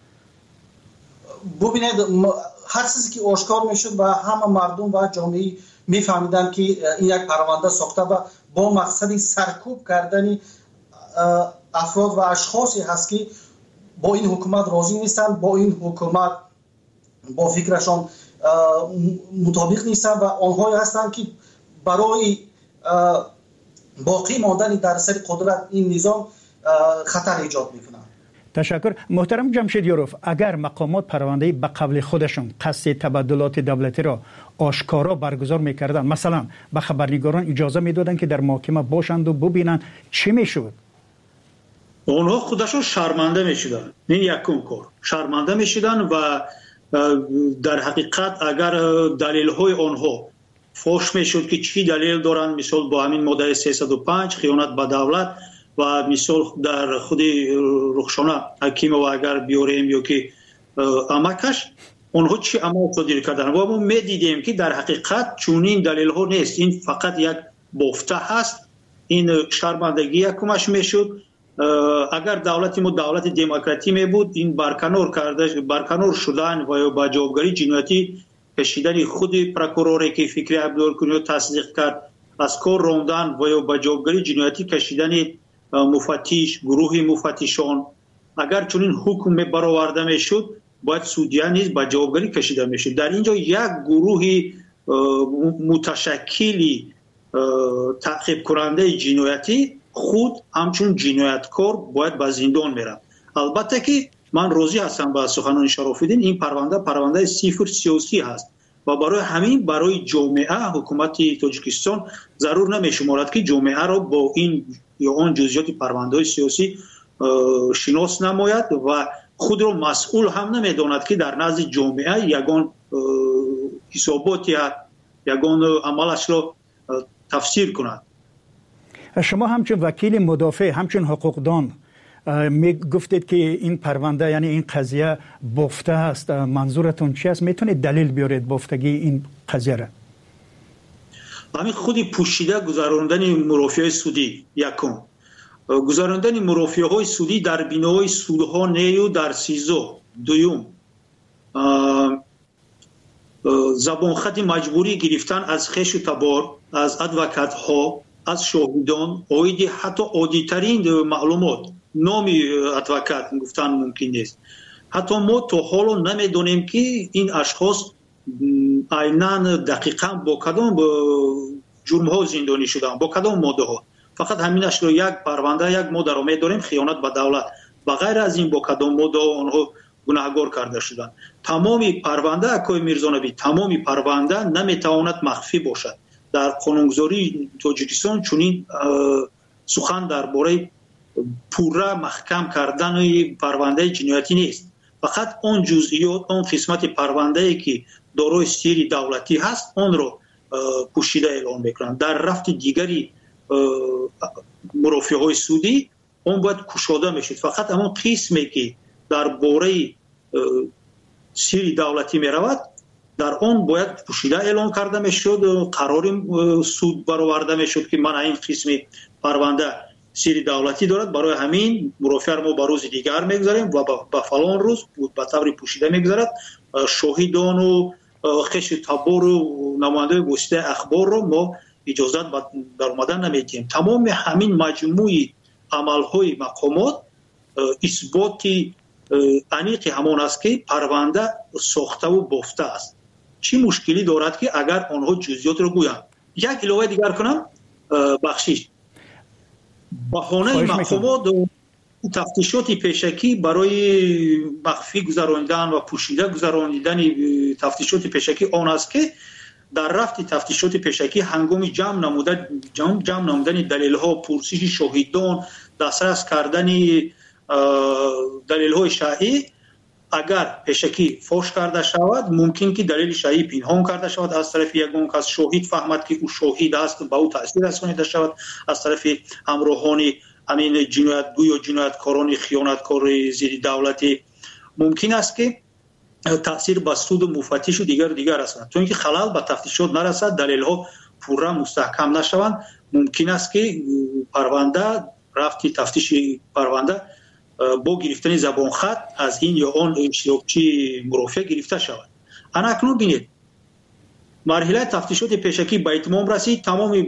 ببینید، هر چیزی که آشکار میشد و همه مردم و جامعه میفهمیدن که این یک پرونده ساخته و با مقصد سرکوب کردن افراد و اشخاصی هست که با این حکومت راضی نیستند، با این حکومت با فکرشان مطابق نیستند و آنهایی هستند که برای باقی ماندن در سر قدرت این نظام خطر ایجاد میکنند. تشکر. محترم جمشیدیاروف، اگر مقامات پرونده به قبل خودشون قصد تبادلات دولتی را آشکارا برگزار میکردن، مثلا به خبرنگاران اجازه میدادن که در محاکمه باشند و ببینن، چی میشد؟ اونها خودشون شرمنده میشدن. این یکم کار شرمنده میشدن و در حقیقت اگر دلیل های آنها فوش میشد که چی دلیل دارن، مثال با همین ماده سیصد و پنج خیانت به دولت و مثال در خود رخشانه حکیم و اگر بیاریم یا که امکش اونها چی عمل صادر کردن و ما میدیدیم که در حقیقت چونین دلیل ها نیست، این فقط یک بافته هست. این شرمندگی یکمش میشد. اگر دولت ما دولت دموکراتی می بود، این برکنار کرده برکنار شدن و یا با جوابگری جنایتی کشیدن خود پروکوروری که فکری عبدالکنیو تصدیق کرد از کار راندن و یا با جوابگری جنایتی کشیدن مفتش، گروه مفتشان، اگر چنین حکم برآورده میشد باید سودیان نیز با جوابگری کشیده میشد. در اینجا یک گروه متشکلی تعقیب کننده جنایتی خود همچون جنایتکار باید به زندان میرم. البته که من راضی هستم با سخنان شرف الدین، این پرونده پرونده صفر سیاسی هست و برای همین برای جامعه حکومت تاجیکستان ضرور نمیشمارد که جامعه را با این یا آن جزئیات پرونده سیاسی شناس نماید و خود را مسئول هم نمیداند که در نزد جامعه یگان حسابات یا یگان عملش را تفسیر کند. شما همچون وکیل مدافع، همچون حقوقدان می گفتید که این پرونده یعنی این قضیه بافته است، منظورتون چی است؟ میتونید دلیل بیارید بافتگی این قضیه را؟ همین خودی پوشیده گذراندن مرافعه سودی یکم، گذراندن مرافعه های سودی در بینای سودها نیو در سیزو دویم، زبان خط مجبوری گرفتن از خش و تبار از ادوکات ها، از شاهدان، اویدی حتی عادی ترین معلومات نامی ادوکات گفتن ممکن نیست. حتی ما تو حالا نمیدونیم که این اشخاص عیناً دقیقاً با کدام جرم ها زندانی شدن، با کدام ماده ها. فقط همینش رو یک پرونده یک ماده رو میدونیم، خیانت به دولت. بغیر از این با کدام ماده آنها گناهکار کرده شدن. تمامی پرونده اکوی میرزانبی، تمامی پرونده نمیتواند مخفی باشد. در قانونگذاری تاجیکستان چنین سخن درباره پوره محکم کردن پرونده جنایتی نیست. فقط اون جزئیات، اون قسمت پرونده ای که دارای سیر دولتی هست اون رو پوشیده اعلام میکنند. در رفت دیگری مرافعه های سودی اون باید کشاده میشد. فقط همون قسمی که در باره سیر دولتی میرود در اون باید پوشیده اعلام کرده میشد، قرار سود برآورده میشد که من این قسم پرونده سیر دولتی دارد، برای همین مرافعه ما به روز دیگر میگذاریم و به فلان روز به طور پوشیده میگذارد. شاهدان و خش تبار و نماینده واسطه اخبار رو ما اجازت در اومدن نمیدیم. تمام همین مجموعی عملهای مقامات اثباتی انیقی همون است که پرونده ساخته و بافته است. چی مشکلی دارد که اگر آنها جزئیات رو گویند؟ یک علاوه دیگر کنم، بخشش بهانه مقامات تفتیشات پیشکی برای مخفی گذراندن و پوشیده گذراندن تفتیشات پیشکی آن است که در رفت تفتیشات پیشکی هنگام جمع نمودن جمع, جمع نمودن دلیل ها، پرسش شاهدان، دسترس کردن دلیل های شایع، اگر پیشکی فاش کرده شود ممکن که دلیل شایع پنهان کرده شود از طرف یگان کس، شاهد فهمد که او شاهد است به او تاثیر رسانیده شود از طرف همراهان همین جنایتگوی و جنایتکاران خیانتکار زیر دولتی. ممکن است که تاثیر به سود و مفتش و دیگر و دیگر رساند. چون که خلل به تفتیشات نرسد، دلیل ها پورا مستحکم نشوند، ممکن است که پرونده رفتی تفتیش پرونده با گرفتن زبان خط از این یا آن اشتراکچی مرافع گرفته شود. انا اکنون بینید مرحله تفتیشات پیشکی به اتمام رسید، تمام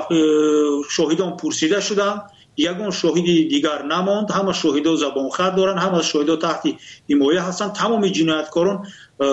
شاهدان پرسیده شدند، یگان شاهد دیگر نماند، همه شاهدا زبان خط دارند، همه شاهدا تحت حمایه هستند، تمام جنایتکاران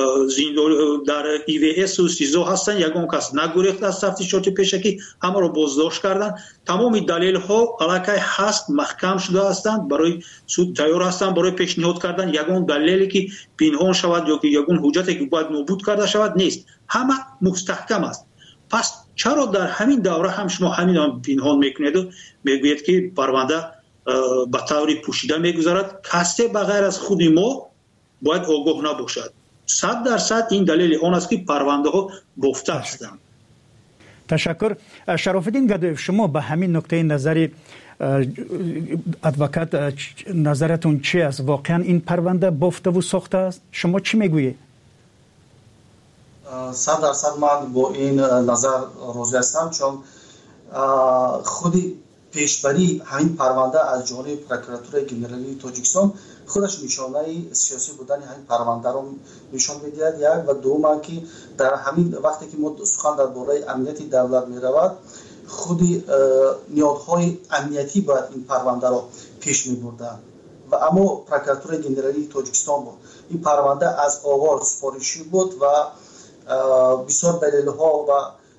در ای وی اس و سیزو هستند، یگان کس نگریخت از تفتیشات پیشکی، همه را بازداشت کردند. تمام دلیل ها علاقه هست محکم شده هستند، برای سود تیار هستند برای پیشنهاد کردن یگان دلیلی که پنهان شود یا که یگان حجتی که باید نابود کرده شود نیست، همه مستحکم است. پس چرا در همین دوره هم شما همین هم پنهان میکنید و میگوید که پرونده به طور پوشیده میگذارد؟ کسی بغیر از خود ما باید آگاه نباشد. صد درصد این دلیل آن است که پرونده ها بافته هستند. تشکر. شرف الدین گدایف، شما به همین نکته نظری ادوکات نظرتون چی است؟ واقعا این پرونده بافته و ساخته است؟ شما چی میگویید؟ صد درصد من با این نظر راضی هستم، چون خودی پیشبری همین پرونده از جانب پروکراتور گنرالی تاجیکستان خودش نشانه سیاسی بودن همین پرونده رو نشان می‌دهد. یک و دوم که در همین وقتی که ما سخن درباره امنیت دولت می‌رود، خودی نیازهای امنیتی باید این پرونده رو پیش می‌بردن و اما پروکراتور گنرالی تاجیکستان بود. این پرونده از آغاز سفارشی بود و بسیار دلیل‌ها و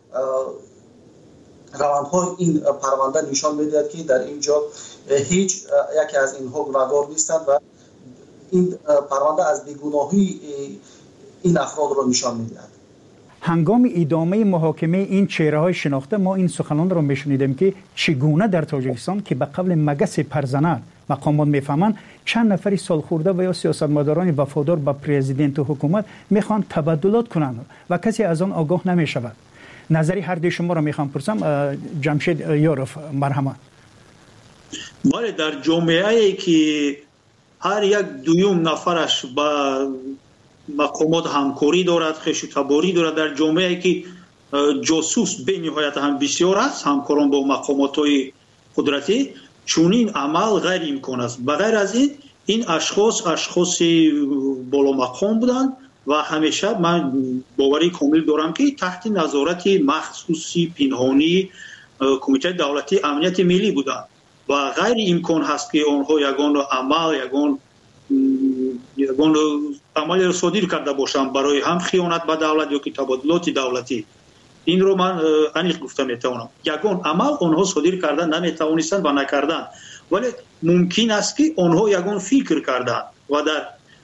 روندهای این پرونده نشان می‌دهد که در اینجا هیچ یکی از اینها گناهکار نیستند و این پرونده از بیگناهی این افراد را نشان می‌دهد. هنگام ادامه محاکمه این چهره‌های شناخته ما این سخنان را می‌شنیدیم که چگونه در تاجیکستان که به قبل مگس پرزنر مقامات میفهمند چند نفری سالخورده و یا سیاستمداران وفادار به پرزیدنت و حکومت میخوان تبدلات کنند و کسی از آن آگاه نمیشود. نظری هر دوی شما را میخوام پرسم. جمشید یاروف، مرحمت. بله، در جامعه‌ای که هر یک دویم نفرش با مقامات همکاری دارد، خوش تباری دارد، در جامعه‌ای که جاسوس به نهایت هم بسیار است، همکاران با مقامات‌های قدرتی، چون این عمل غیر امکان است. بغیر از این این اشخاص اشخاص بالا مقام بودند و همیشه من باوری کامل دارم که تحت نظارت مخصوصی پنهانی کمیته دولتی امنیت ملی بودند و غیر امکان هست که آنها یگان عمل یگان یگان عملی رو صادر کرده باشم برای هم خیانت به دولت یا که تبادلات دولتی، این رو من انیق گفته میتونم. یگان عمل آنها صادر کردن نمیتوانستند و نکردن، ولی ممکن است که آنها یگان فکر کردن و در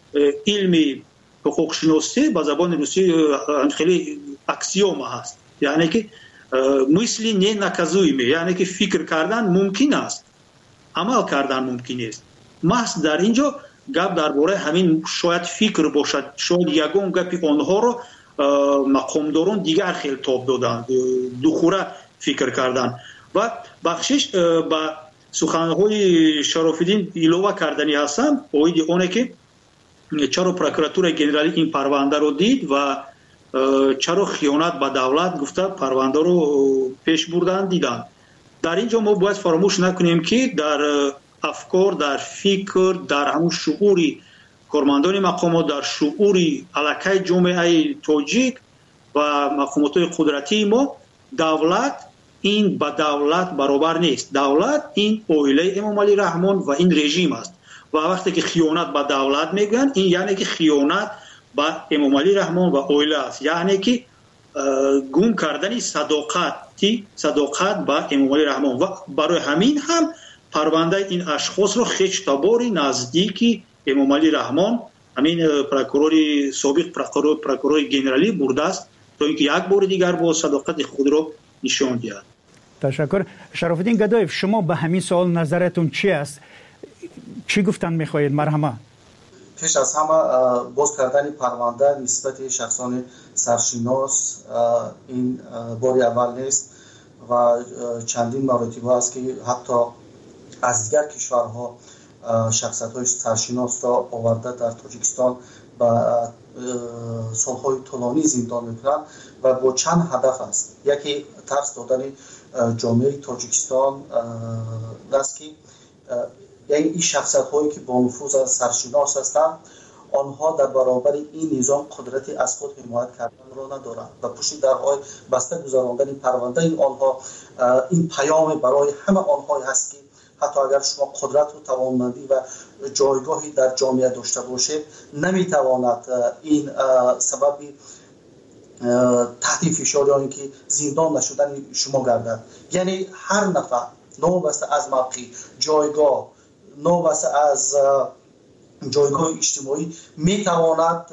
علم حقوق شناسی به زبان روسی خیلی اکسیوم هست، یعنی که مثل نه نکازویمه، یعنی که فکر کردن ممکن است، عمل کردن ممکن است. محض در اینجا گپ درباره همین شاید فکر باشد، شاید یگان گپ آنها رو مقامداران دیگر خیلی تاب دادن، دوخوره فکر کردن و بخشش با سخنهای شرافالدین ایلوه کردنی هستم اوید اونه که چرا پروکراتور گنرالی این پرونده رو دید و چرا خیانت به دولت گفته پرونده رو پیش بردن دیدن. در اینجا ما باید فراموش نکنیم که در افکار، در فکر، در همون شعوری کارمندان مقامات، در شعوری علاقه جامعه تاجیک و مقامات قدرتی ما، دولت این با دولت برابر نیست. دولت این اویله امام علی رحمان و این رژیم است و وقتی که خیانت به دولت میگن این یعنی که خیانت به امام علی رحمان و اویله است، یعنی که گم کردن صداقتی صداقت به امام علی رحمان و برای همین هم پرونده این اشخاص رو خشتباری نزدیکی امام علی رحمان همین پروکورور سابق پروکورور پروکورور گنرالی برده است تا اینکه یک بار دیگر با صداقت خود رو نشان دهد. تشکر. شرافالدین گدایف، شما به همین سوال نظرتون چی است؟ چی گفتن میخواهید؟ مرحمه. پیش از همه باز کردن پرونده نسبت شخصان سرشناس این باری اول نیست و چندین مراتب است که حتی از دیگر کشورها شخصیت‌های سرشناس را آورده در تاجیکستان و سالهای طولانی زندان میکنند و با چند هدف است. یکی ترس دادن جامعه تاجیکستان است که یعنی این شخصیت‌هایی که با نفوذ سرشناس هستند آنها در برابر این نظام قدرتی از خود حمایت کردن را ندارند و پشت درهای بسته گذراندن پرونده این آنها این پیام برای همه آنها هست که حتی اگر شما قدرت و توانمندی و جایگاهی در جامعه داشته باشید نمیتواند این سبب تحت فشار یا اینکه زندان نشدن شما گردد. یعنی هر نفر نوبسته از موقع جایگاه، نوبسته از جایگاه اجتماعی میتواند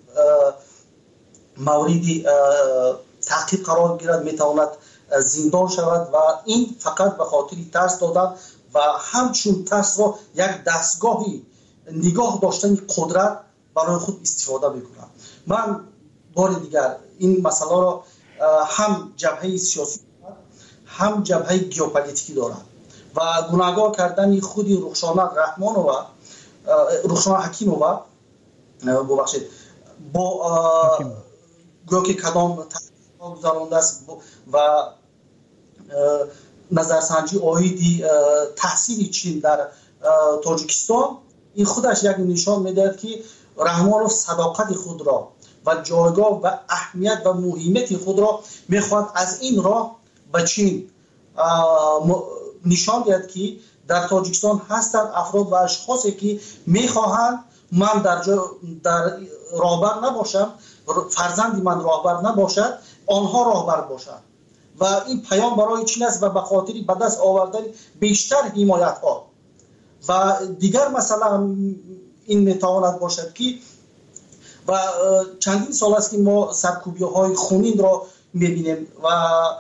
موردی تعقیب قرار گیرد، میتواند زندان شود و این فقط به خاطر ترس دادن و همچون ترس را یک دستگاهی نگاه داشتن قدرت برای خود استفاده میکنند. من بار دیگر این مسئله را هم جبهه سیاسی هم جبهه گیوپولیتیکی دارم و گناهگار کردن خودی رخشانه رحمان و رخشانه حکیم و ببخشید با گویا که کدام تحقیق گذرانده است و نظرسنجی آیدی تحصیل چین در تاجیکستان این خودش یک نشان میدهد که رحمانوف صداقت خود را و جایگاه و اهمیت و مهمیت خود را میخواد از این راه به چین نشان دهد که در تاجیکستان هستند افراد و اشخاصی که میخواهند من در در راهبر نباشم، فرزندی من راهبر نباشد، آنها راهبر باشند و این پیام برای چین است و به خاطر به دست آوردن بیشتر حمایت ها و دیگر مثلا این میتواند باشد که و چندین سال است که ما سرکوبی های خونین را میبینیم و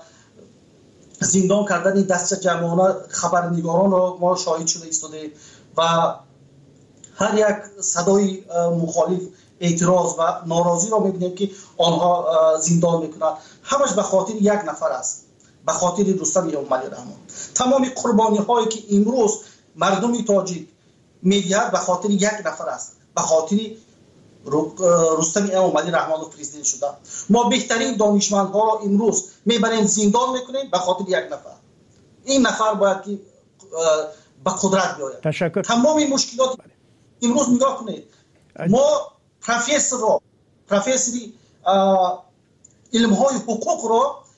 زندان کردن دست جمعانه خبرنگاران را ما شاهد شده ایستاده و هر یک صدای مخالف اعتراض و ناراضی را میبینیم که آنها زندان میکنند. همش به خاطر یک نفر است، به خاطر رستم امام علی رحمان. تمام قربانی هایی که امروز مردم تاجیک میدهد به خاطر یک نفر است، به خاطر رستم امام علی رحمان پرزیدنت شدن. ما بهترین دانشمندها را امروز میبریم زندان میکنیم به خاطر یک نفر. این نفر باید که به قدرت بیاید. تشکر. تمام مشکلات امروز نگاه کنید. ما پروفسور را پروفسوری علم های حقوق را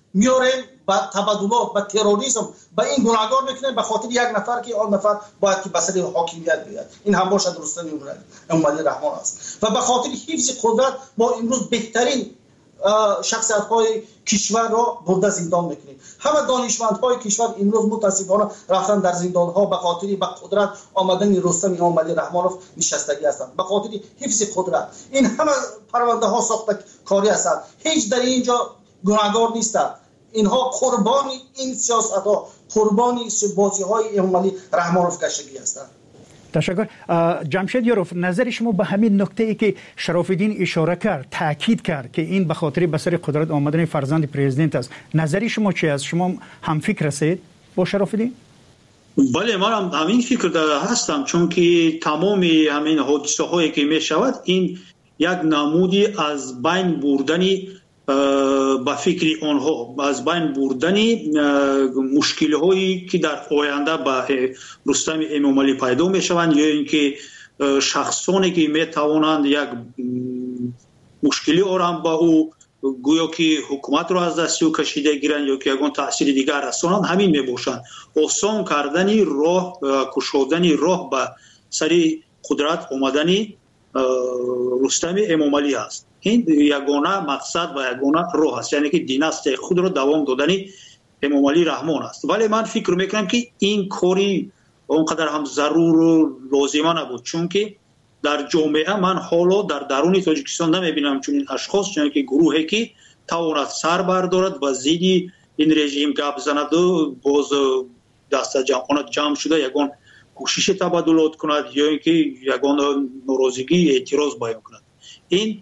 میاریم با تبادلات با تروریسم با این گناهکار میکنیم به خاطر یک نفر که آن نفر باید که به سر حاکمیت بیاد. این هم باشد رستم امامعلی رحمان است و به خاطر حفظ قدرت ما امروز بهترین شخصیت های کشور را برده زندان میکنیم. همه دانشمندهای کشور امروز متاسفانه رفتن در زندان ها به خاطر به قدرت آمدن رستم امامعلی رحمانوف نشستگی هستند، به خاطر حفظ قدرت. این همه پرونده ها ساخته کاری هستند، هیچ در اینجا گناهکار نیستند. اینها قربان این سیاست ها، قربان بازی های امامعلی رحمانوف گشتگی هستند. تشکر. جمشید یاروف، نظر شما به همین نکته ای که شراف‌الدین اشاره کرد، تاکید کرد که این به خاطر به سر قدرت آمدن فرزند پرزیدنت است، نظر شما چی است؟ شما هم فکر هستید با شراف‌الدین؟ بله، من هم همین فکر هستم، چون که تمام همین حادثه هایی که می شود این یک نمودی از بین بردنی با فکر آنها، از بین بردنی مشکل هایی که در آینده با رستم امامعلی پیدا می شوند یا اینکه شخصانی که می توانند یک مشکلی آرام با او گویا که حکومت را از دست او کشیده گیرند یا که یگان تأثیر دیگر رسانند، همین می باشند. آسان کردنی راه، کشودنی راه به سر قدرت آمدنی رستم امامعلی است. این یگانه مقصد و یگانه راه است، یعنی که دیناستی خود را دوام دادنی امامعلی رحمان است. ولی من فکر میکنم که این کاری اونقدر هم ضرور و لازمه نبود، چون که در جامعه من حالا در درون تاجیکستان نمیبینم چون این اشخاص، چون که گروهی که تواند سر بردارد و زیدی این رژیم گپ بزند و باز دست جمع جمع شده یگان کوشش تبادلات کند یا اینکه یگان ناراضگی اعتراض بیان کند. این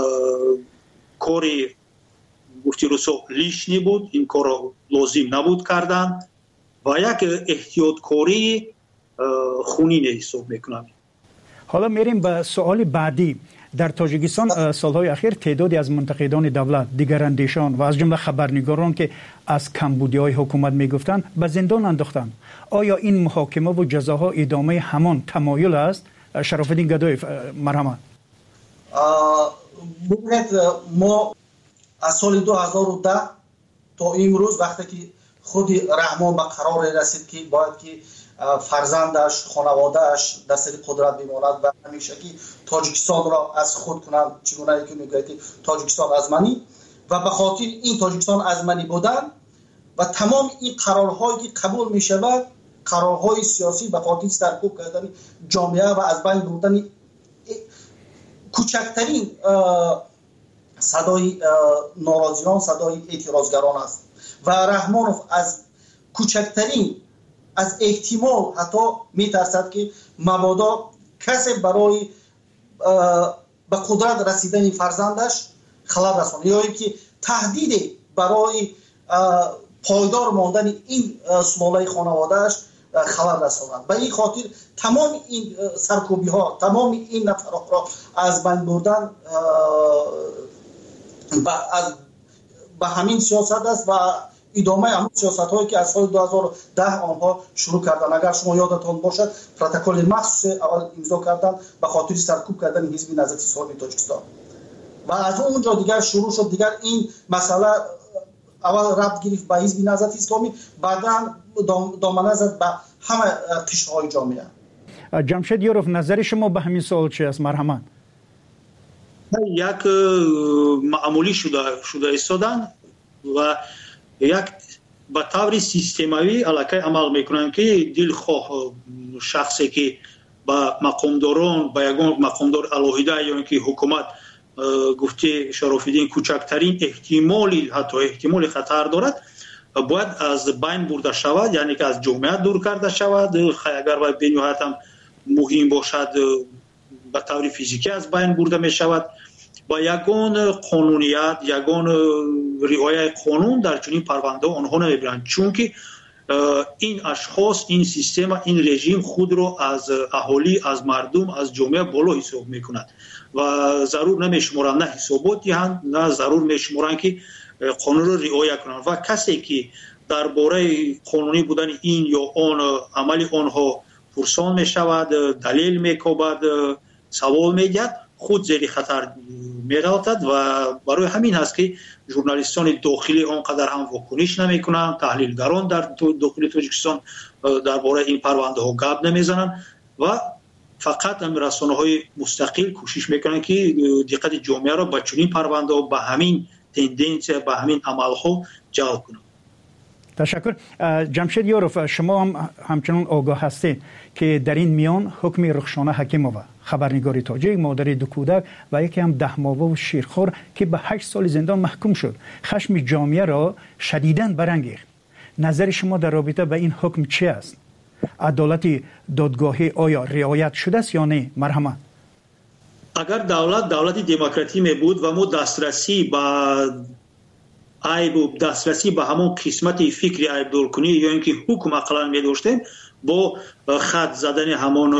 کاری گفتی رسو لیشنی بود، این کار لازم نبود کردن و یک احتیاط کاری خونین حساب میکنم. حالا میریم به سوال بعدی. در تاجیکستان سالهای اخیر تعدادی از منتقدان دولت، دیگراندیشان و از جمله خبرنگاران که از کمبودی‌های حکومت میگفتند به زندان انداختند. آیا این محاکمه و جزاها ادامه همان تمایل است؟ شراف‌الدین گدایف، مرحمت. ببینید، ما از سال دو هزار و ده تا امروز وقتی که خود رحمان به قرار رسید که باید که فرزندش، خانوادهش در سر قدرت بماند و همیشه که تاجیکستان را از خود کنند، چگونه که میگه که تاجیکستان از منی، و به خاطر این تاجیکستان از منی بودن و تمام این قرارهایی که قبول می شود، قرارهای سیاسی به خاطر سرکوب کردن جامعه و از بین بردن کوچکترین صدای ناراضیان، صدای اعتراضگران است و رحمانوف از کوچکترین از احتمال حتی میترسد که مبادا کسی برای به قدرت رسیدن فرزندش خلل رساند یا اینکه تهدید برای پایدار ماندن این سلاله خانوادهش خلل رساند. به این خاطر تمام این سرکوبی ها، تمام این نفرات را از بین بردن به همین سیاست است و ادامه همون سیاست هایی که از سال دو هزار و ده آنها شروع کردن. اگر شما یادتان باشد پروتکل مخصوص اول امضا کردن به خاطر سرکوب کردن حزب نهضت اسلامی تاجیکستان و از اونجا دیگر شروع شد. دیگر این مسئله اول ربط گرفت به حزب نهضت اسلامی، بعدا دامنه زد به همه قشرهای جامعه. جمشید یاروف، نظر شما به همین سوال چی است؟ مرحمت. یک معمولی شده شده ایستادن و یک به طور سیستماوی علاقه عمل میکنن که دلخواه شخصی که با مقامداران، با یگان مقامدار علاهیده یا اینکه حکومت گفته شراف‌الدین کوچکترین احتمالی حتی احتمال خطر دارد باید از بین برده شود، یعنی که از جامعه دور کرده شود. اگر باید به نهایت هم مهم باشد به طور فیزیکی از بین برده می شود. با یگان قانونیت، یگان رعایت قانون در چنین پرونده آنها نمیبرند، چون که این اشخاص، این سیستم، این رژیم خود را از اهالی، از مردم، از جامعه بالا حساب میکند و ضرور نمیشمارند نه حسابات دهند، نه ضرور میشمارند که قانون را رعایت کنند و کسی که درباره قانونی بودن این یا آن عمل آنها پرسان میشود، دلیل میکوبد، سوال میگد، خود زیر خطر می‌افتد و برای همین هست که ژورنالیستان داخلی آنقدر هم واکنش نمی‌کنند، تحلیلگران در داخل تاجیکستان درباره این پرونده ها گپ نمی‌زنند و فقط هم رسانه‌های مستقل کوشش می‌کنند که دقت جامعه را به چنین پرونده ها، به همین تندنس، به همین عمل‌ها جلب کنند. تشکر. جمشید یاروف، شما هم همچنان آگاه هستید که در این میان حکم رخشانه حکیمووا، خبرنگار تاجیک، مادر دو کودک و یکی هم ده ماهه و شیرخوار که به هشت سال زندان محکوم شد، خشم جامعه را شدیداً برانگیخت. نظر شما در رابطه با این حکم چی است؟ عدالت دادگاهی آیا رعایت شده است یا نه؟ مرحمت. اگر دولت دولت دموکراتی می بود و ما دسترسی به عیب و دسترسی به همون قسمت فکری عیب دور کنی یا اینکه حکم اقلا می داشتیم با خط زدن همون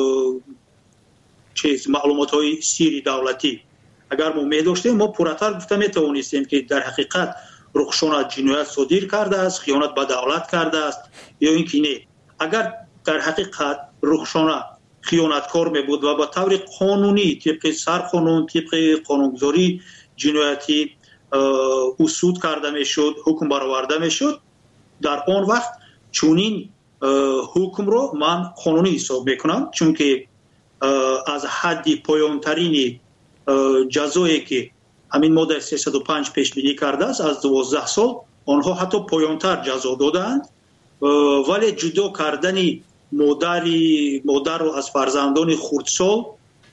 چیز معلومات های سیری دولتی اگر ما می داشتیم ما پراتر گفته می توانستیم که در حقیقت رخشانه جنایت صادر کرده است، خیانت به دولت کرده است یا اینکه نه. اگر در حقیقت رخشانه خیانتکار می بود و با طور قانونی طبق سرقانون طبق قانونگذاری جنایتی اصول کرده می شد، حکم برآورده می شد، در آن وقت چونین حکم رو من قانونی حساب میکنم، چون که از حد پایانترین جزایی که همین ماده سیصد و پنج پیش بینی کرده است از دوازده سال، آنها حتی پایانتر جزا دادند، ولی جدا کردن مادر مادر رو از فرزندان خردسال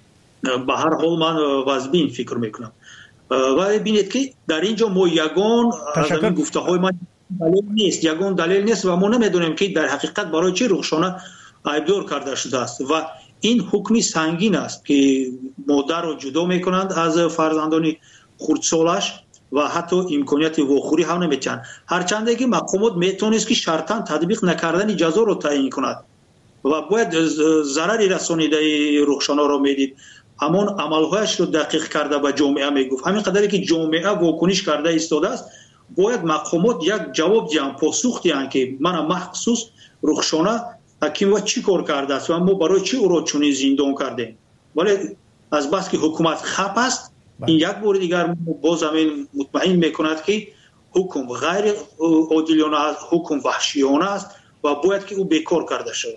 به هر حال من واجبین فکر میکنم. ولی ببینید که در اینجا ما یگان از این گفته های من دلیل نیست، یگان دلیل نیست و ما نمیدونیم که در حقیقت برای چه رخشانه عیبدار کرده شده است و این حکمی سنگین است که مادر رو جدا میکنند از فرزندان خردسالش و حتی امکانیت واخوری هم نمیتن، هرچند که مقامات میتونست که شرطاً تطبیق نکردن جزا رو تعیین کند و باید ضرری رسانیده رخشانه رو میدید، همون عملهایش رو دقیق کرده به جامعه میگفت. همین قدری که جامعه واکنش کرده ایستاده است باید مقامات یک جواب دیان، پاسخ دیان که من مخصوص رخشانه حکیم و چی کار کرده است و ما برای چی او را چنین زندان کردیم. ولی از بس که حکومت خپ است این یک بار دیگر باز همین مطمئن میکند که حکم غیر عادلانه است، حکم وحشیانه است و باید که او بیکار کرده شود.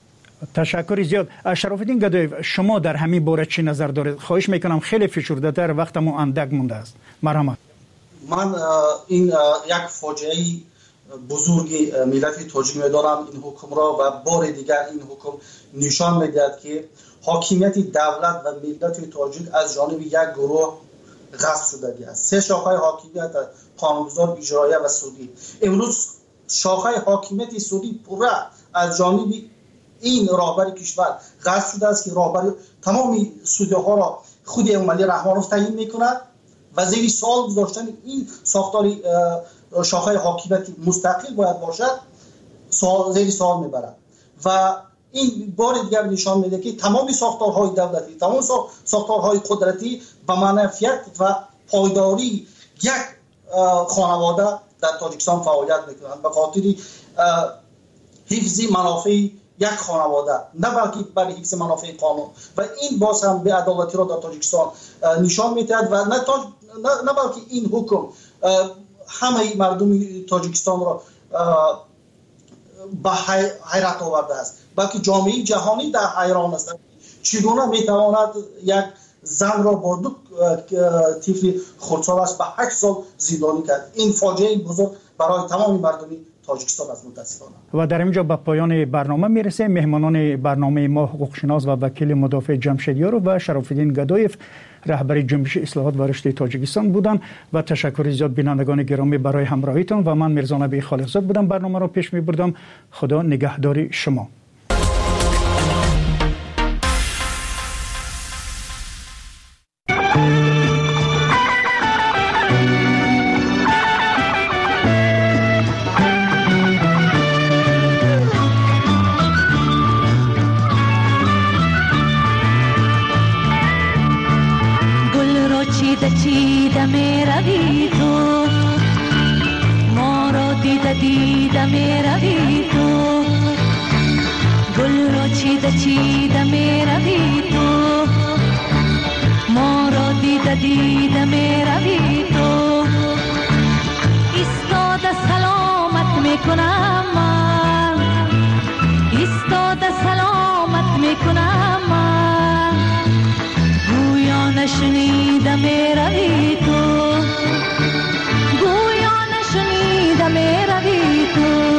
تشکر زیاد. شرافالدین گدایف، شما در همین باره چی نظر دارید؟ خواهش میکنم خیلی فشرده تر، وقتمون اندک مونده است. مرحمت. من این یک فاجعه بزرگی ملت تاجیک میدارم این حکم را و بار دیگر این حکم نشان میدهد که حاکمیت دولت و ملت تاجیک از جانب یک گروه غصب شده است. سه شاخه حاکمیت، قانونگذار، اجرایی و سودی. امروز شاخه حاکمیت سودی پوره از جانب این راهبر کشور غصب شده است که راهبر تمام سودی ها را خود امامعلی رحمانوف تعیین میکند و زیر سوال گذاشتن این ساختار شاخه حاکمیت مستقل باید باشد سوال زیر سوال میبرد و این بار دیگر نشان میده که تمام ساختارهای دولتی، تمام ساختارهای قدرتی به منفعت و پایداری یک خانواده در تاجیکستان فعالیت میکنند به خاطر حفظ منافع یک خانواده، نه بلکه برای حفظ منافع قانون و این باز هم به عدالتی را در تاجیکستان نشان میدهد و نه, تاج... نه... نه بلکه این حکم همه مردم تاجیکستان را به حیرت آورده است، بلکه جامعه جهانی در حیران است چگونه میتواند یک زن را با دو طفل خردسال است به هشت سال زندانی کرد. این فاجعه بزرگ برای تمام مردم تاجیکستان است متاسفانه. و در اینجا به پایان برنامه میرسه. مهمانان برنامه ما حقوقشناس و وکیل مدافع جمشید یاروف و شرافالدین گدایف رهبر جنبش اصلاحات و رشد تاجیکستان بودند و تشکر زیاد بینندگان گرامی برای همراهیتان و من میرزا نبی خالقزاد بودم برنامه را پیش میبردم. خدا نگهدار شما. چیده می روی تو ما را دیده دیده می روی تو گل را چیده چیده می روی تو دیده دیده می روی تو ایستاده سلامت میکنم من ایستاده سلامت میکنم من گویا نشنیده می روی تو گویا نشنیده می روی تو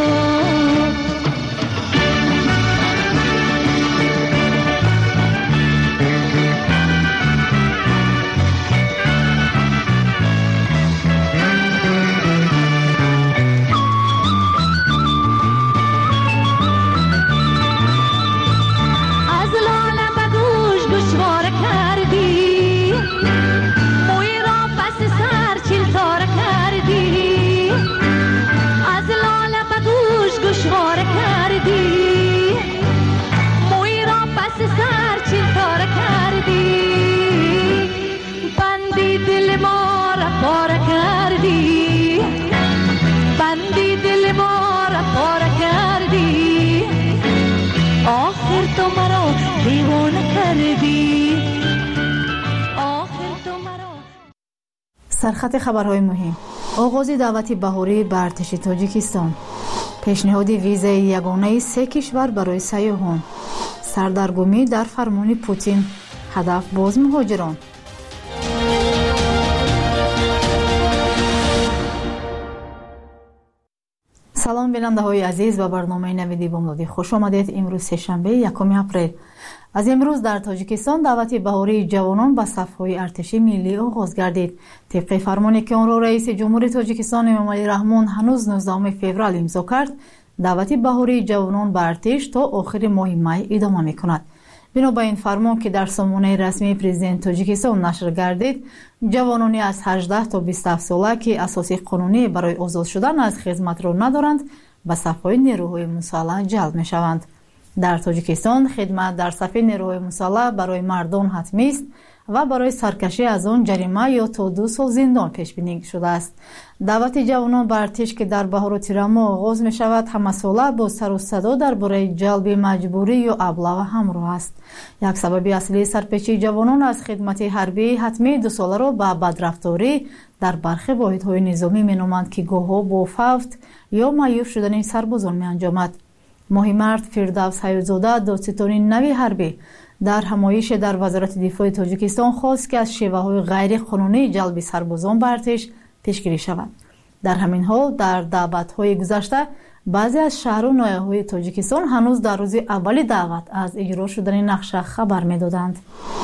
سرخط خبرهای مهم. آغاز دعوت بهاری به ارتش تاجیکستان، پیشنهاد ویزای یگانه سه کشور برای سیاحان، سردرگمی در فرمان پوتین، هدف باز مهاجران. سلام بیننده های عزیز و برنامه نویدی بامدادی خوش آمدید. امروز سه‌شنبه یکم اپریل. از امروز در تاجیکستان دعوت بهاری جوانان به صف‌های ارتش ملی آغاز گردید. طبق فرمانی که آن را رئیس جمهور تاجیکستان امامعلی رحمان هنوز نوزدهم فوریه امضا کرد، دعوت بهاری جوانان به ارتش تا آخر ماه می ادامه می‌کند. بنا به این فرمان که در سامانه رسمی پرزیدنت تاجیکستان نشر گردید، جوانانی از هجده تا بیست و هفت ساله که اساسی قانونی برای آزاد شدن از خدمت را ندارند به صف‌های نیروهای مسلح جلب می‌شوند. در تاجیکستان خدمت در صف نیروهای مسلح برای مردان حتمی است و برای سرکشی از آن جریمه یا تا دو سال زندان پیش بینی شده است. دعوت جوانان به ارتش که در بهار و تیر ماه آغاز می شود همساله با سر و صدا درباره جلب مجبوری یا ابله همراه است. یک سبب اصلی سرپیچی جوانان از خدمت حربی حتمی دو ساله را به بدرفتاری در برخی واحدهای نظامی می نامند که گاه‌ها با فوت یا معیوب شدن سربازان می انجامد. ماهی مرد فردوس حیات‌زاده دادستان نوی حربی در همایش در وزارت دفاع تاجیکستان خواست که از شیوه‌های غیر قانونی جلب سربازان به ارتش پیشگیری شود. در همین حال در دعوت‌های گذشته بعضی از شهر و ناحیه‌های تاجیکستان هنوز در روز اول دعوت از اجرا شدن نقشه خبر می‌دادند.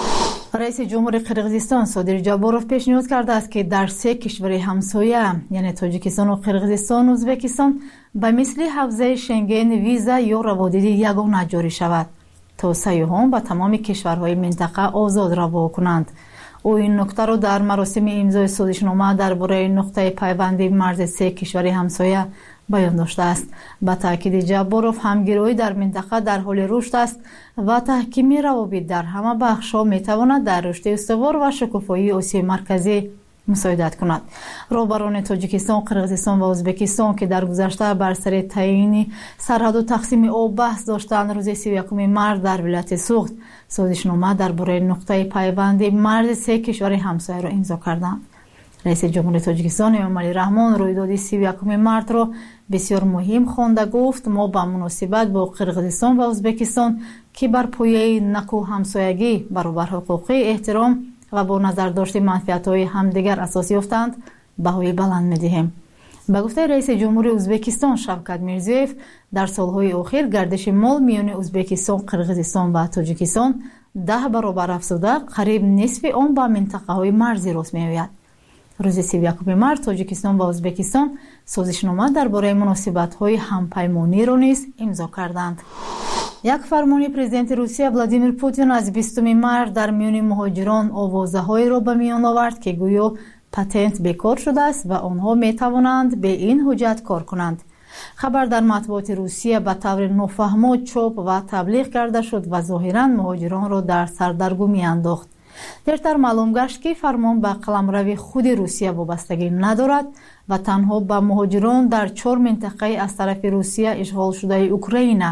رئیس جمهور قرقیزستان صادر جابروف پیشنهاد کرده است که در سه کشور همسایه یعنی تاجیکستان و قرقیزستان و ازبکستان به مثل حوزه شنگن ویزا یا روادید یگانه جاری شود تا سیاحان به تمام کشورهای منطقه آزاد روا کنند. او این نکته را در مراسم امضای سازشنامه درباره نقطه پیوندی مرز سه کشور همسایه بیان داشته است. با تاکید جابروف همگرایی در منطقه در حال رشد است و تحکیم روابط در همه بخش‌ها می‌تواند در رشد استوار و شکوفایی آسیای مرکزی مساعدت کند. رهبران تاجیکستان، قرقیزستان و ازبکستان که در گذشته بر سر تعیین سرحد و تقسیم آب بحث داشتند، روز سی و یکم مارس در ولایت سوخت سازشنامه درباره نقطه پیوند مرز سه کشور همسایه را امضا کردند. رئیس جمهور تاجیکستان امامعلی رحمان رویداد سی و یکم مارس را بسیار مهم خوانده گفت: ما به مناسبت با قرقیزستان و ازبکستان که بر پایه نکو همسایگی، برابر حقوقی، احترام و با نظر داشته منفعت‌های همدیگر اساس یافتند بهای بلند می‌دهیم. به گفته رئیس جمهور ازبکستان شوکت میرزیوف، در سالهای اخیر گردش مال میان ازبکستان، قرقیزستان و تاجیکستان ده برابر افزوده، قریب نصف آن به منطقه‌های مرزی راست می‌آید. روز سی و یکم مارس تاجیکستان و ازبکستان سازشنامه درباره مناسبت‌های همپیمانی را نیز امضا کردند. یک فرمان پرزیدنت روسیه ولادیمیر پوتین از بیستم مارس در میان مهاجران آوازه‌هایی را به میان آورد که گویا پتنت بیکار شده است و آنها می توانند به این حجت کار کنند. خبر در مطبوعات روسیه به طور نافهمانه چاپ و تبلیغ کرده شد و ظاهراً مهاجران را در سردرگمی انداخت. دیرتر معلوم گشت که فرمان به قلمرو خود روسیه وابستگی ندارد و تنها به مهاجران در چهار منطقه از طرف روسیه اشغال شده اوکراین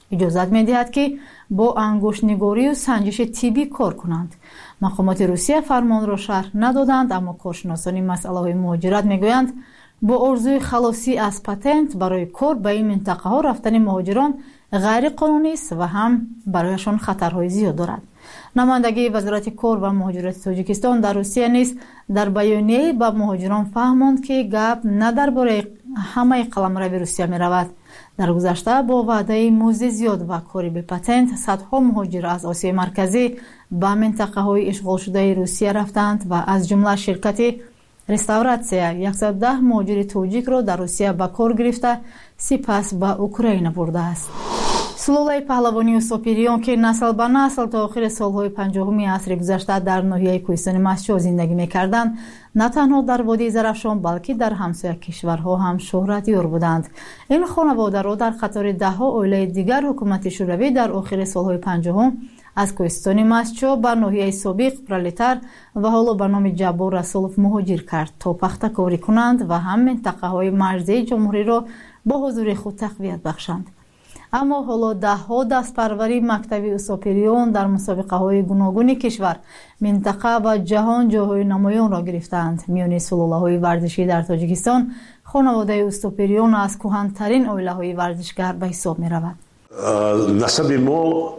اجازت می‌دهد که با انگشت‌نگاری و سنجش طبی کار کنند. مقامات روسیه فرمان را شرح ندادند، اما کارشناسان مسئله‌های مهاجرت می‌گویند با آرزوی خلاصی از پاتنت برای کار به این منطقه ها رفتن مهاجران غیر قانونی است و هم برایشان خطرهای زیاد دارد. نمایندگی وزارت کار و مهاجرت تاجیکستان در روسیه نیز در بیانیه به مهاجران فهماند که گپ نه درباره همه قلمرو روسیه می رود. در گذشته با وعده مزد زیاد و کاری به پاتنت صدها مهاجر از آسیای مرکزی به منطقه های اشغال شده روسیه رفتند و از جمله شرکت رستوراتسیا صد و ده مهاجر تاجیک را در روسیه به کار گرفته سپس به اوکراین برده است. سلوله پهلوانی و سوپیریون که نسل به نسل تا آخر سالهای پنجاهمی عصر گذشته در ناحیه کوهستان مسجد زندگی می‌کردند، نه تنها در وادی زرافشان بلکه در همسایه کشورها هم شهرت یار بودند. این خانواده را در قطار ده‌ها عائله دیگر حکومت شوروی در آخر سالهای پنجاهم از کوهستان مسجد به ناحیه سابق پرولتار و حالا به نام جبار رسولوف مهاجر کرد تا پخته کاری کنند و هم منطقه های مرزی جمهوری را با حضور خود تقویت بخشند. اما حالا ده ها دستپروری مکتبی اوساپریون در مسابقه های گوناگون کشور، منطقه و جهان جاهای نمایان را گرفتند. میان سلوله های ورزشی در تاجیکستان خانواده اوساپریون از کهن‌ترین عائله های ورزشگر به حساب می رود. نسب ما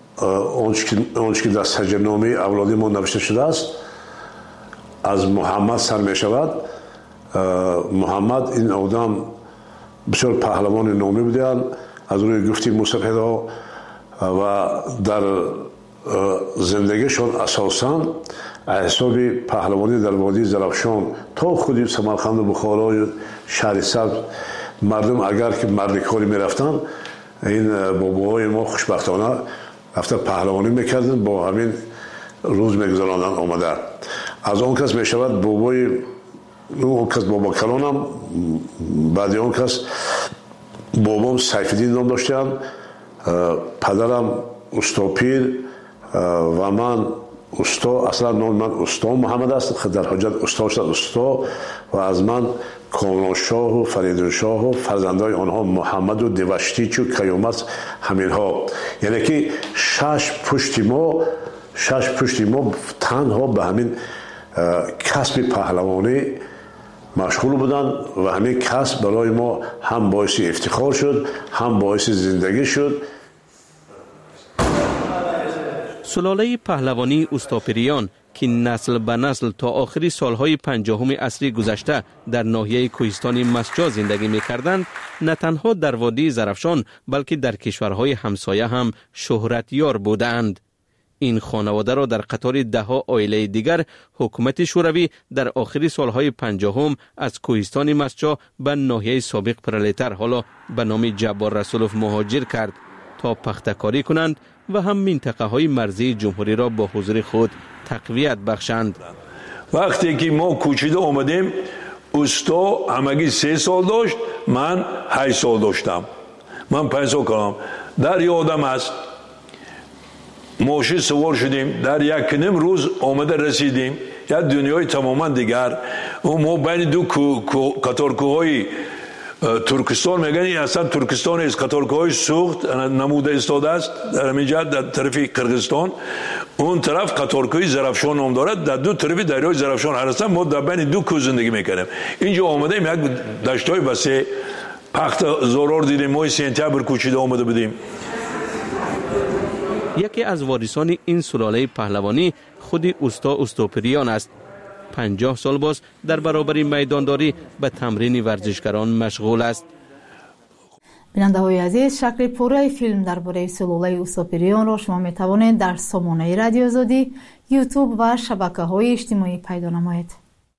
آنچه که در سجلنامه اولادی ما نوشته شده است از محمد سر می شود. محمد این آدم بسیار پهلوان نامی بودند از روی گفتی موسیقی و در زندگیشون اساساً حساب پهلوانی در وادی زرافشان تا خودی سمرقند و بخارا و شهر سبز مردم اگر که مرد کاری می رفتن، این باباهای ما خوشبختانه رفته پهلوانی میکردن، با همین روز میگذراندن آمده. از آن کس میشود بابای اون کس بابا کلانم، بعد اون کس بابام سیفالدین نام داشتم، پدرم استاپیر و من استا، اصلا نام من استا محمد است، در حجت استا شد استا و از من کامران شاه و فریدون شاه و فرزندای آنها محمد و دوشتیچ و قیامت همین ها، یعنی که شش پشتی ما شش پشتی ما تنها به همین کسب پهلوانی مشغول بودند و همین کسب برای ما هم باعث افتخار شد هم باعث زندگی شد. سلاله پهلوانی اوستاپریان که نسل به نسل تا آخری سالهای پنجاهم عصر گذشته در ناحیه کوهستان مسجد زندگی می‌کردند، نه تنها در وادی زرافشان بلکه در کشورهای همسایه هم شهرت یار بودند. این خانواده را در قطار ده‌ها عائله دیگر حکومت شوروی در آخری سالهای پنجاهم از کوهستان مسجد به ناحیه سابق پرولتار حالا به نام جبار رسولوف مهاجر کرد تا پخته‌کاری کنند و هم منطقه های مرزی جمهوری را با حضور خود تقویت بخشند. وقتی که ما کوچیده آمدیم استا همگی سه سال داشت، من هشت سال داشتم، من پنج سال کردم. در یادم است ماشین سوار شدیم، در یک نیم روز آمده رسیدیم یک دنیای تماما دیگر. و ما بین دو قطارکوهای ترکستان میگن، این اصلا ترکستان است، قطارکوهای سوخت نموده ایستاده است در اینجا در طرف قرقیزستان، اون طرف قطارکوی زرافشان نام دارد، در دو طرف دریای زرافشان هستند. ما در بین دو کوه زندگی میکنیم. اینجا آمدیم یک دشتای وسیع پخت زرار دیدیم، ما سنتیبر کوچیده آمده بودیم. یکی از وارثان این سلاله پهلوانی خودی اوستا اوستاپریان است. پنجاه سال باز در برابر میدانداری به تمرین ورزشکاران مشغول است. بیننده های عزیز، شکل پوره فیلم درباره سلاله اوستاپریان را شما می توانید در سامانه رادیو آزادی، یوتیوب و شبکه های اجتماعی پیدا نمایید.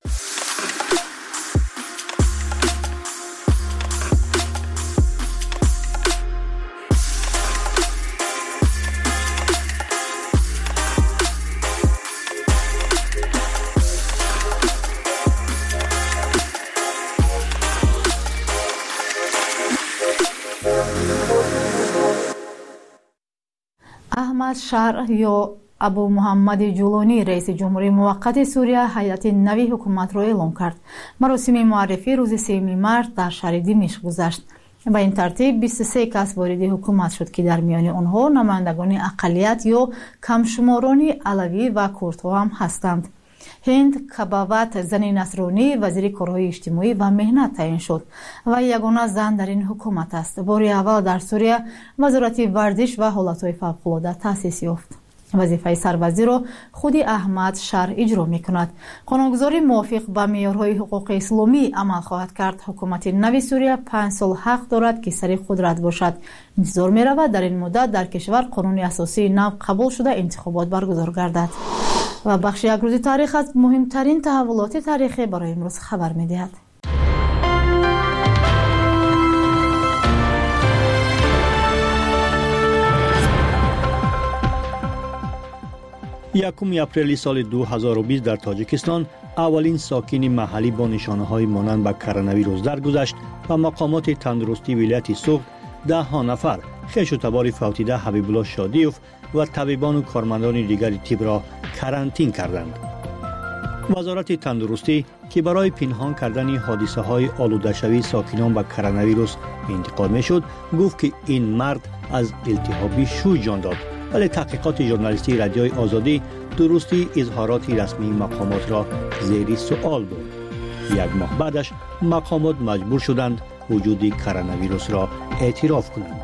احمد شرع یا ابو محمد جولانی رئیس جمهوری موقت سوریه هیئت نوی حکومت را اعلام کرد. مراسم معرفی روز سوم مارس در شهر دمشق گذشت. و این ترتیب بیست و سه کس وارد حکومت شد که در میان آنها نمایندگان اقلیت یا کمشماران علوی و کردها هم هستند. هند کبابت زن نصرانی وزیر کارهای اجتماعی و مهنت تعیین شد و یگانه زن در این حکومت است. بار اول در سوریه وزارت ورزش و حالتهای فوق‌العاده تأسیس یافت. وظیفه سروزی را خود احمد شر اجرا می کند. قانونگذاری موافق به معیارهای حقوق اسلامی عمل خواهد کرد. حکومت نو سوریه پنج سال حق دارد که سر قدرت باشد. انتظار می رود در این مدت در کشور قانون اساسی نو قبول شده انتخابات برگزار گردد. و بخش یک روز تاریخ از مهمترین تحولات تاریخی برای امروز خبر می دهد. یکم اپریل سال دو هزار و بیست در تاجیکستان اولین ساکن محلی با نشانه‌های مانند به کرونا ویروس درگذشت و مقامات تندرستی ولایت سوغد ده ها نفر خویش و تبار فوتیده حبیب الله شادیوف و طبیبان و کارمندان دیگر طب را کرانتین کردند. وزارت تندرستی که برای پنهان کردن حادثه های آلوده شوی ساکنان به کرونا ویروس انتقاد میشد گفت که این مرد از التهاب شوی جان داد، ولی تحقیقات ژورنالیستی رادیوی آزادی درستی اظهارات رسمی مقامات را زیر سوال برد. یک ماه بعدش مقامات مجبور شدند وجود کرونا ویروس را اعتراف کنند.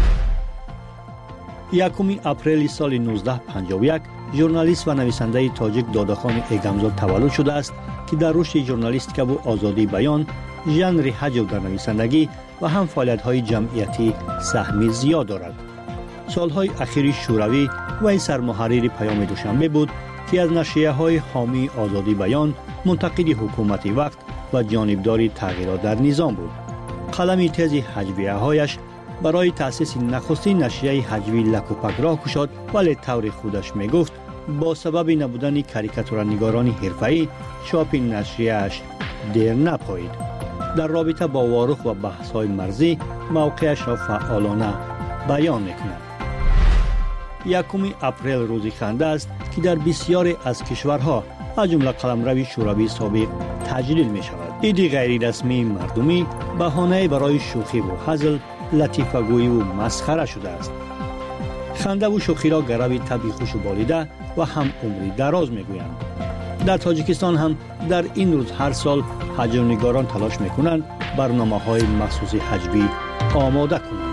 یکم اپریل سال نوزده پنجاه و یک ژورنالیست و نویسنده تاجیک دادخان ایگمزاد تولد شده است که در رشد ژورنالیستیک و آزادی بیان، ژانر حجو در نویسندگی و هم فعالیت‌های جمعیتی سهمی زیاد دارد. سالهای اخیر شوروی و سرمحرر پیام دوشنبه بود که از نشریه‌های حامی آزادی بیان، منتقد حکومت وقت و جانبدار تغییرات در نظام بود. قلم تیز حجویه‌هایش برای تأسیس نخستین نشریه حجوی لکوپک راه گشاد، ولی طور خودش میگفت با سبب نبودن کاریکاتورنگاران حرفه‌ای چاپ نشریه‌اش دیر نپایید. در رابطه با وارخ و بحث‌های مرزی موقعش را فعالانه بیان می‌کند. یکم اپریل روزی خنده است که در بسیاری از کشورها از جمله قلمرو شوروی سابق تجلیل می شود. عید غیر رسمی مردمی بهانه برای شوخی و هزل، لطیفه گویی و مسخره شده است. خنده و شوخی را گروی طبیعی خوش و بالیده و هم عمری دراز می گویند. در تاجیکستان هم در این روز هر سال حجونگاران تلاش می کنند برنامه های مخصوص حجوی آماده کنند.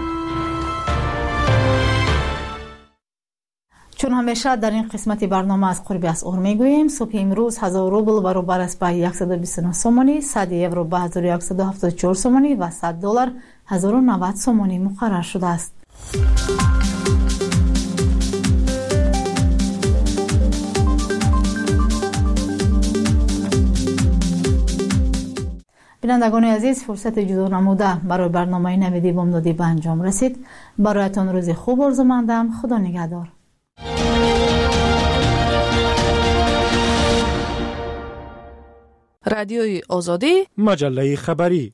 چون همیشه در این قسمت برنامه از قربی از اور میگوییم، صبح امروز هزار روبل برابر است به صد و بیست و نه سومانی، صد یورو به هزار و صد و هفتاد و چهار سومانی و صد دلار هزار و نود سومانی مقرر شده است. بینندگان عزیز، فرصت جدا نموده برای برنامه نویدی بامدادی به انجام رسید. برایتان روز خوب آرزو مندم. خدا نگهدار. رادیوی آزادی، مجله خبری.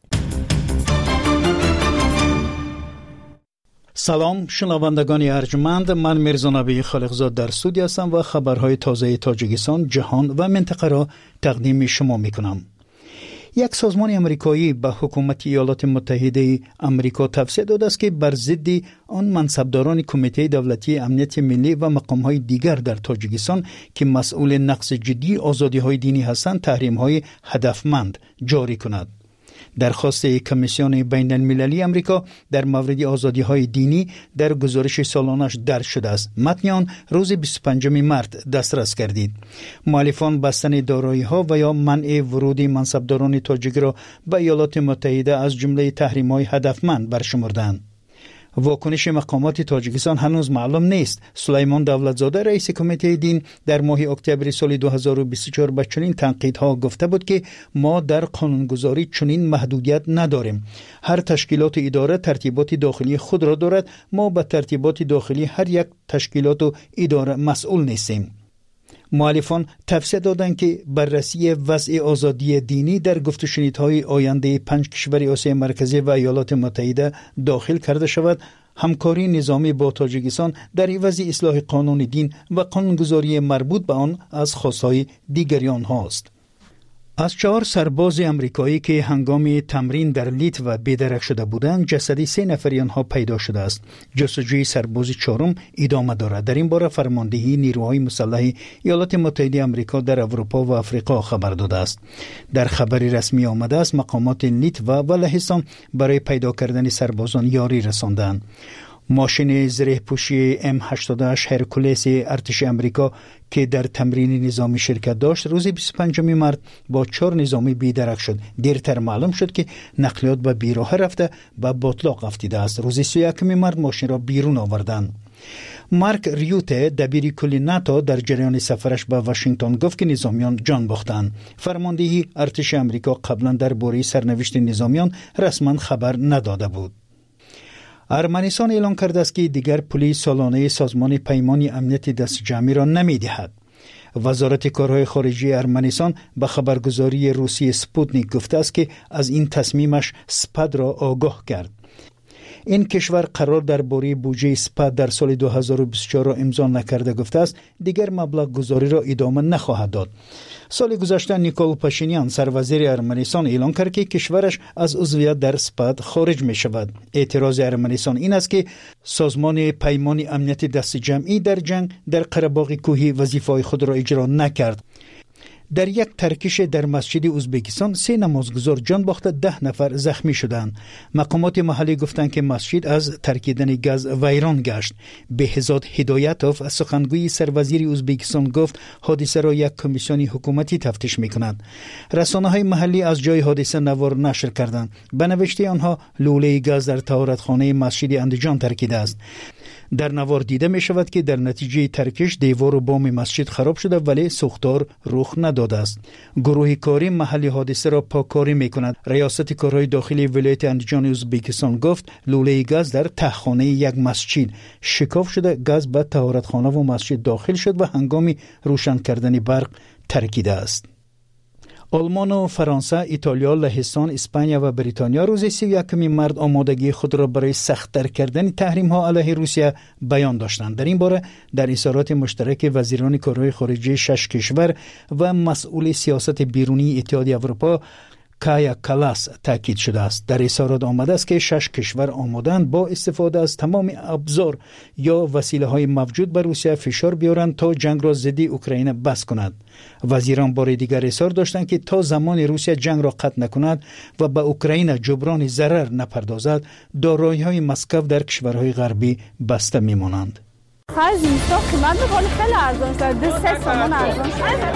سلام شنوندگان ارجمند، من میرزا نبی خالقزاد در استودیو هستم و خبرهای تازه تاجیکستان، جهان و منطقه را تقدیم شما میکنم. یک سازمان امریکایی به حکومت ایالات متحده آمریکا توصیه داده است که بر ضد آن منصبداران کمیته دولتی امنیت ملی و مقام‌های دیگر در تاجیکستان که مسئول نقض جدی آزادی‌های دینی هستند تحریم‌های هدفمند جاری کند. درخواست کمیسیون بین المللی امریکا در مورد آزادی‌های دینی در گزارش سالانش درج شده است. متن آن روز بیست و پنجم مارس دسترس گردید. مؤلفان بستن دارایی‌ها و یا منع ورود منصبداران تاجیک را به ایالات متحده از جمله تحریم‌های هدفمند برشمردند. واکنش مقامات تاجیکستان هنوز معلوم نیست. سلیمان دولتزاده رئیس کمیته دین در ماه اکتبر سال دو هزار و بیست و چهار به چنین تنقیدها گفته بود که ما در قانونگذاری چنین محدودیت نداریم. هر تشکیلات اداره ترتیبات داخلی خود را دارد. ما به ترتیبات داخلی هر یک تشکیلات و اداره مسئول نیستیم. مؤلفان توصیه دادند که بررسی وضع آزادی دینی در گفت و شنیدهای آینده پنج کشور آسیای مرکزی و ایالات متحده داخل کرده شود. همکاری نظامی با تاجیکستان در عوض اصلاح قانون دین و قانونگذاری مربوط به آن از خواستهای دیگری آنهاست. از چهار سرباز امریکایی که هنگام تمرین در لیتو بیدرک شده بودند، جسدی سه نفری آنها پیدا شده است. جستجوی سرباز چهارم ادامه دارد. در این باره فرماندهی نیروهای مسلح ایالات متحده آمریکا در اروپا و آفریقا خبر داده است. در خبری رسمی آمده است مقامات لیتو و لهستان برای پیدا کردن سربازان یاری رساندند. ماشین زره پوشی ام هشتاد و هشت هرکولس ارتش امریکا که در تمرین نظامی شرکت داشت روز بیست و پنجم مارس با چهار نظامی بیدرک شد. دیرتر معلوم شد که نقلیات به بیراه رفته و باطلاق افتیده است. روز سی و یکم مارس ماشین را بیرون آوردند. مارک ریوته دبیر کل ناتو در جریان سفرش به واشنگتن گفت که نظامیان جان باختند. فرماندهی ارتش امریکا قبلا درباره سرنوشت نظامیان رسما خبر نداده بود. ارمنستان اعلام کرده است که دیگر پول سالانه سازمان پیمان امنیت دست جمعی را نمی‌دهد. وزارت کارهای خارجه ارمنستان به خبرگزاری روسی سپوتنیک گفته است که از این تصمیمش سپد را آگاه کرد. این کشور قرار درباره بودجه سپد در سال دو هزار و بیست و چهار را امضا نکرده گفته است دیگر مبلغ گذاری را ادامه نخواهد داد. سال گذشته نیکول پاشینیان سروزیر ارمنستان اعلان کرد که کشورش از عضویت در سپد خارج می شود. اعتراض ارمنستان این است که سازمان پیمان امنیت دست جمعی در جنگ در قره‌باغ کوهی وظیفه‌های خود را اجرا نکرد. در یک ترکش در مسجد ازبکستان سه نمازگزار جان باخته ده نفر زخمی شدند. مقامات محلی گفتند که مسجد از ترکیدن گاز ویران گشت. بهزاد هدایتوف سخنگوی سروزیر ازبکستان گفت حادثه را یک کمیسیون حکومتی تفتیش می‌کند. رسانه‌های محلی از جای حادثه نوار نشر کردند. به نوشته آنها لوله گاز در طهارتخانه مسجد اندیجان ترکیده است. در نوار دیده می شود که در نتیجه ترکش دیوار و بام مسجد خراب شده ولی سوختار رخ نداده است. گروه کاری محلی حادثه را پاککاری می کند. ریاست کارهای داخلی ولایت اندیجان ازبکستان گفت لوله گاز در تهخانه یک مسجد شکاف شده، گاز به طهارتخانه و مسجد داخل شد و هنگام روشن کردن برق ترکیده است. آلمان و فرانسه، ایتالیا، لهستان، اسپانیا و بریتانیا روز سی و یکم مارس آمادگی خود را برای سخت‌تر کردن تحریم ها علیه روسیه بیان داشتند. در این باره در اظهارات مشترک وزیران کارهای خارجه شش کشور و مسئول سیاست بیرونی اتحادیه اروپا کایا کالاس تاکید شده است. در اظهارات آمده است که شش کشور آمادند با استفاده از تمام ابزار یا وسیله‌های موجود بر روسیه فشار بیارند تا جنگ را ضد اوکراین بس کند. وزیران بار دیگر اصرار داشتند که تا زمان روسیه جنگ را قطع نکند و به اوکراین جبران ضرر نپردازد، دارایی‌های مسکو در کشورهای غربی بسته می‌مانند. خرج اینستا قیمت می‌کنه خیلی ارزان شده، سه تومان ارزان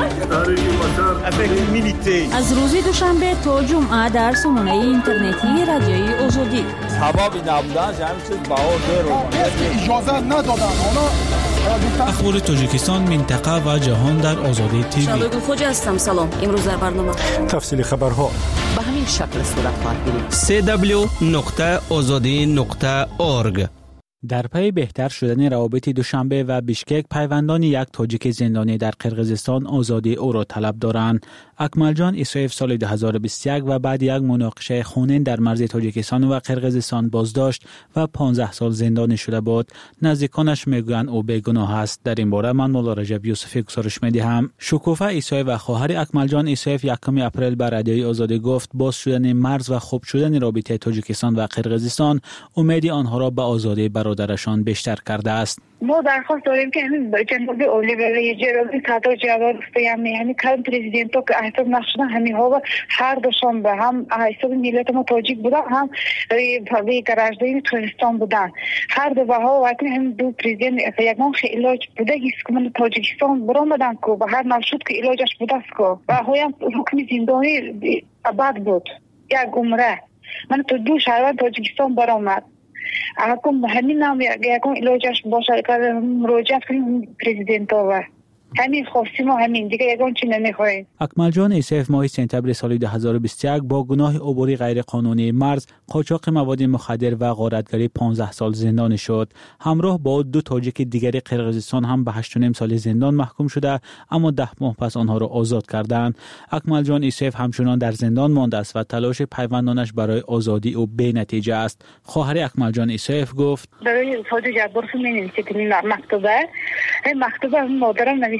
شده. از روز دوشنبه تا جمعه در سامانه اینترنتی رادیوی آزادی ثوابی نبودن همین چیز بهار داره اجازه ندادن. اخبار تاجیکستان، منطقه و جهان در آزادی تیوی. شادو خوجا هستم. سلام. امروز در برنامه تفصیل خبرها به همین شکل صورت خواهد گرفت. سه دبلیو نقطه آزادی نقطه اورگ. در پی بهتر شدن روابط دوشنبه و بیشکک، پیوندان یک تاجیک زندانی در قرقیزستان آزادی او را طلب دارند. اکملجان ایسایف سال دو هزار و بیست و یک و بعد یک مناقشه خونین در مرز تاجیکستان و قرقیزستان بازداشت و پانزده سال زندانی شده بود. نزدیکانش میگویند او بیگناه است. در این باره من مولا رجب یوسفی گزارش میدهم. شکوفه ایسایف و خواهر اکملجان ایسایف یکم اپریل بر رادیوی آزادی گفت باز شدن مرز و خوب شدن رابطه تاجیکستان و قرقیزستان امید آنها را به آزادی برادرشان بیشتر کرده است. ما درخواست داریم که همین جناب اولیور جرابی تا جواب بیان یعنی کام پرزیدنت که احتمال نشدن همین ها هر دوشون به هم حساب ملت ما تاجیک بودن هم به گراجدین ترکستان بودن. هر دو ها وقتی هم دو پرزیدنت یکم علاج بوده است که من تاجیکستان برآمدن کو به هر نشد که علاجش بوده است کو و هم حکم زندانی ابد بود یک عمره. من تو دو شهر تاجیکستان برآمد. اگه همین نام یکم علاجش باشه که مراجعه کنیم پرزیدنت و همین خواستیم و همین دیگه یکم چی نمیخواهیم. اکملجان ایسایف ماه سپتامبر سال دو هزار و بیست و یک با گناه عبوری غیر قانونی مرز، قاچاق مواد مخدر و غارتگری پانزده سال زندانی شد. همراه با دو تاجیک دیگری قرقیزستان هم به هشت و نیم سال زندان محکوم شده، اما ده ماه پس آنها را آزاد کردند. اکملجان ایسایف همچنان در زندان مانده است و تلاش پیوندانش برای آزادی او بی نتیجه است. خواهر اکملجان ایسایف گفت: برای فوج جبر می‌نویسید که این مکتوبه این مکتوبه مادرم نوشته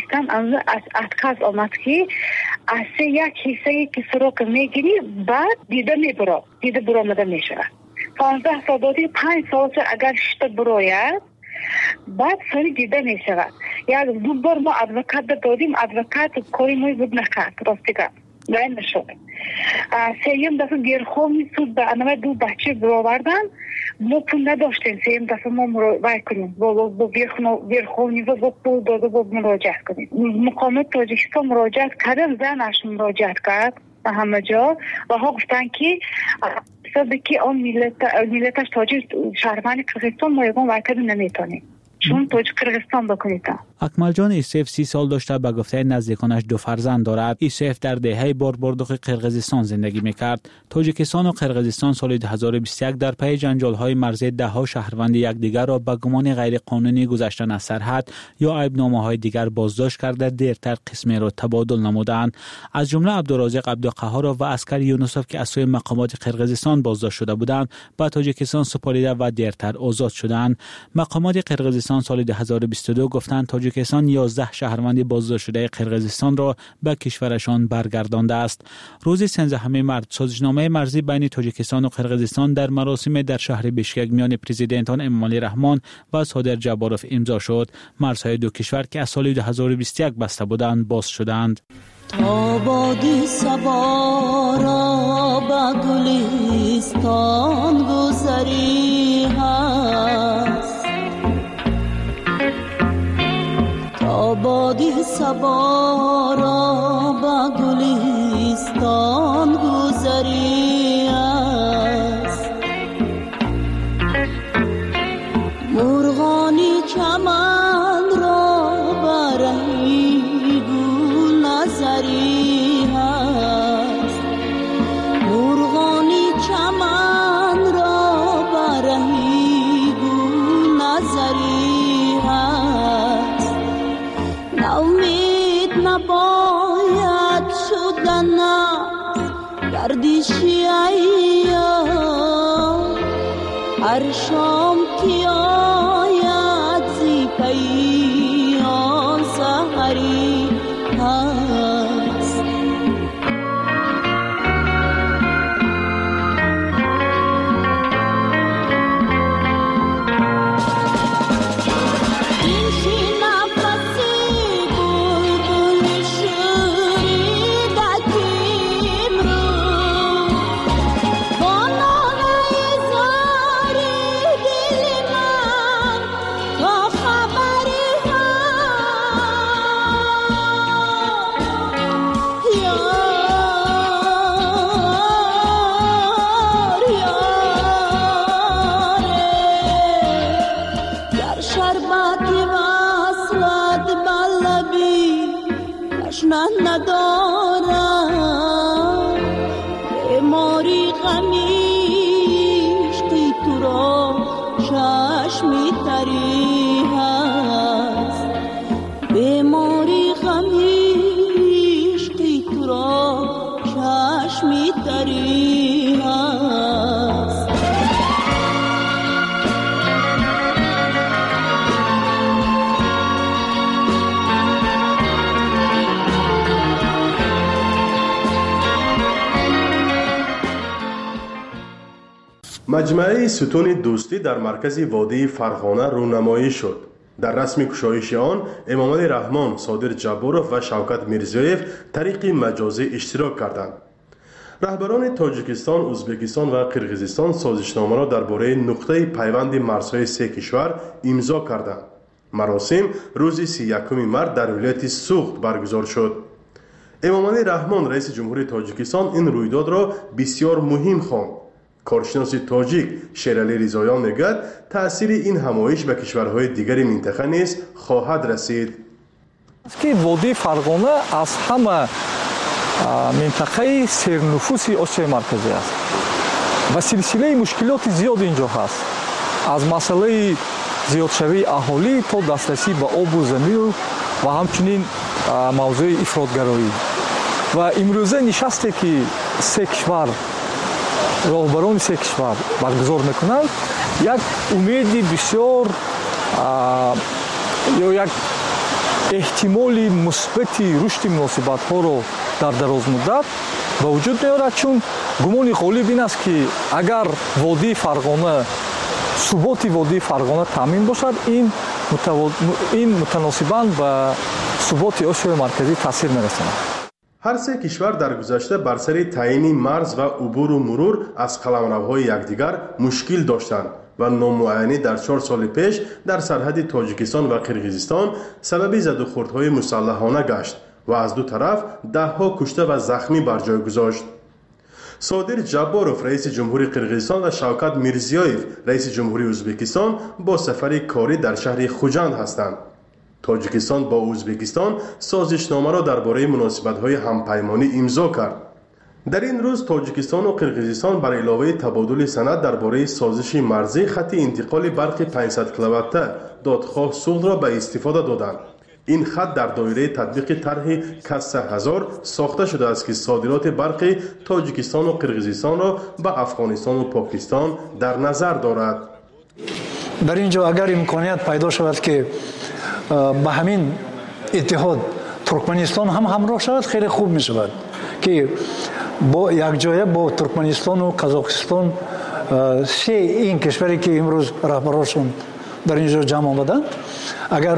نوشتم از اتکاز آمد که از یک حصه که سراغ میگیری بعد دیده میبرا دیده برآمده میشه. پانزده سال دادی پنج سال اگر شته براید بعد سری دیده میشه. یک دو بار ما ادوکات دادیم، ادوکات کاری ما بود نکرد، راستی کرد نه نشد. سیم دفعه گیرخومی سود به انوه دو بچه برآوردن، ما پول نداشتیم. سیم دفعه ما مراجعه کنیم با با گیرخومی و با پول داده با مراجعه کنیم. مقام تاجیکستان مراجعه کردن، زنش مراجعه کرد به همه جا و ها گفتن که سبب که آن ملت ملتش تاجیک شهروند قرقیزستان ما یکم وارد نمیتونیم چون تاجیک قرقیزستان بکنید. اکمل جان ایسف سی سال داشته، به گفته نزدیکانش دو فرزند دارد. ایسف در دهه باربردوق قرقیزستان زندگی میکرد. تاجیکستان و قرقیزستان سال دو هزار و بیست و یک در پی جنجال‌های مرزی ده‌ها شهروند یکدیگر را به گمان غیرقانونی گذشتن از سرحد یا عیب‌نامه‌های دیگر بازداشت کرده دیرتر قسمی را تبادل نمودند. از جمله عبدالرازق عبدالقهار و عسکر یونسف که از سوی مقامات قرقیزستان بازداشت شده بودند به تاجیکستان سپاریده و دیرتر آزاد شدند. مقامات قرقیزستان سال دو هزار و بیست و دو گفتند تاجیکستان یازده شهروند بازداشت شده قرقیزستان را به کشورشان برگردانده است. روز سیزدهم مارس سازشنامه مرزی بین تاجیکستان و قرقیزستان در مراسم در شهر بیشکک میان پرزیدنتان امامعلی رحمان و صادر جباروف امضا شد. مرزهای دو کشور که از سال دو هزار و بیست و یک بسته بودند باز شدند. تا بادی صبا را به گلستان گذری هست، تا بادی صبا را به گلستان گذری هست، مرغانی چمن را برهی گل نظری هست، مرغانی چمن را برهی گل نظری هست. ناامید نباید شدن گردشی ایام، هر شام که آید زی پیام سحری هست. مجمع ستون دوستی در مرکز وادی فرغانه رونمایی شد. در رسم گشایش آن امامعلی رحمان، صادر جباروف و شوکت میرزیویف طریق مجازی اشتراک کردند. رهبران تاجیکستان، ازبکستان و قرقیزستان سازشنامه را درباره نقطه پیوند مرزهای سه کشور امضا کردند. مراسم روز سی و یکم مارس در ولایت سوخت برگزار شد. امامعلی رحمان رئیس جمهوری تاجیکستان این رویداد را بسیار مهم خواند. کارشناس تاجیک شیرعلی رضاییان میگوید تأثیر این همایش به کشورهای دیگر منطقه نیز خواهد رسید. که وادی فرغانه از همه منطقه سرنفوسی آسیای مرکزی است و سلسله مشکلات زیاد اینجا هست، از مسئله زیادشوی اهالی تا دسترسی به آب و زمین و همچنین موضوع افراطگرایی. و امروزه نشسته که سه کشور راهبران سه کشور برگزار میکنند، یک امید بسیار یا یک احتمالی مثبتی رشد مناسبت‌ها رو در دراز مدت به وجود می‌آورد، چون گمان غالب این است که اگر وادی فرغانه ثبات وادی فرغانه تامین باشد، این متو... این متناسباً به ثبات آسیای مرکزی تاثیر می‌رساند. هر سه کشور در گذشته بر سر تعیین مرز و عبور و مرور از قلمروهای یکدیگر مشکل داشتند و نامعینی در چهار سال پیش در سرحد تاجیکستان و قرقیزستان سبب زد و خوردهای مسلحانه گشت و از دو طرف ده ها کشته و زخمی بر جای گذاشت. صادر جباروف رئیس جمهوری قرقیزستان و شوکت میرزیویف رئیس جمهوری ازبکستان با سفر کاری در شهر خوجند هستند. تاجیکستان با ازبکستان سازشنامه را درباره مناسبت‌های همپیمانی امضا کرد. در این روز تاجیکستان و قرقیزستان بر علاوه تبادل سند درباره سازش مرزی خط انتقال برق پانصد کیلووات دادخواه صلح را به استفاده دادند. این خط در دایره تطبیق طرح کسه هزار ساخته شده است که صادرات برق تاجیکستان و قرقیزستان را به افغانستان و پاکستان در نظر دارد. در اینجا اگر امکانیت پیدا شود که به همین اتحاد ترکمنستان هم همراه شود، خیلی خوب می شود که با یک جایه با ترکمنستان و قزاقستان سه این کشوری که امروز رهبرانشون در اینجا جمع آمدند، اگر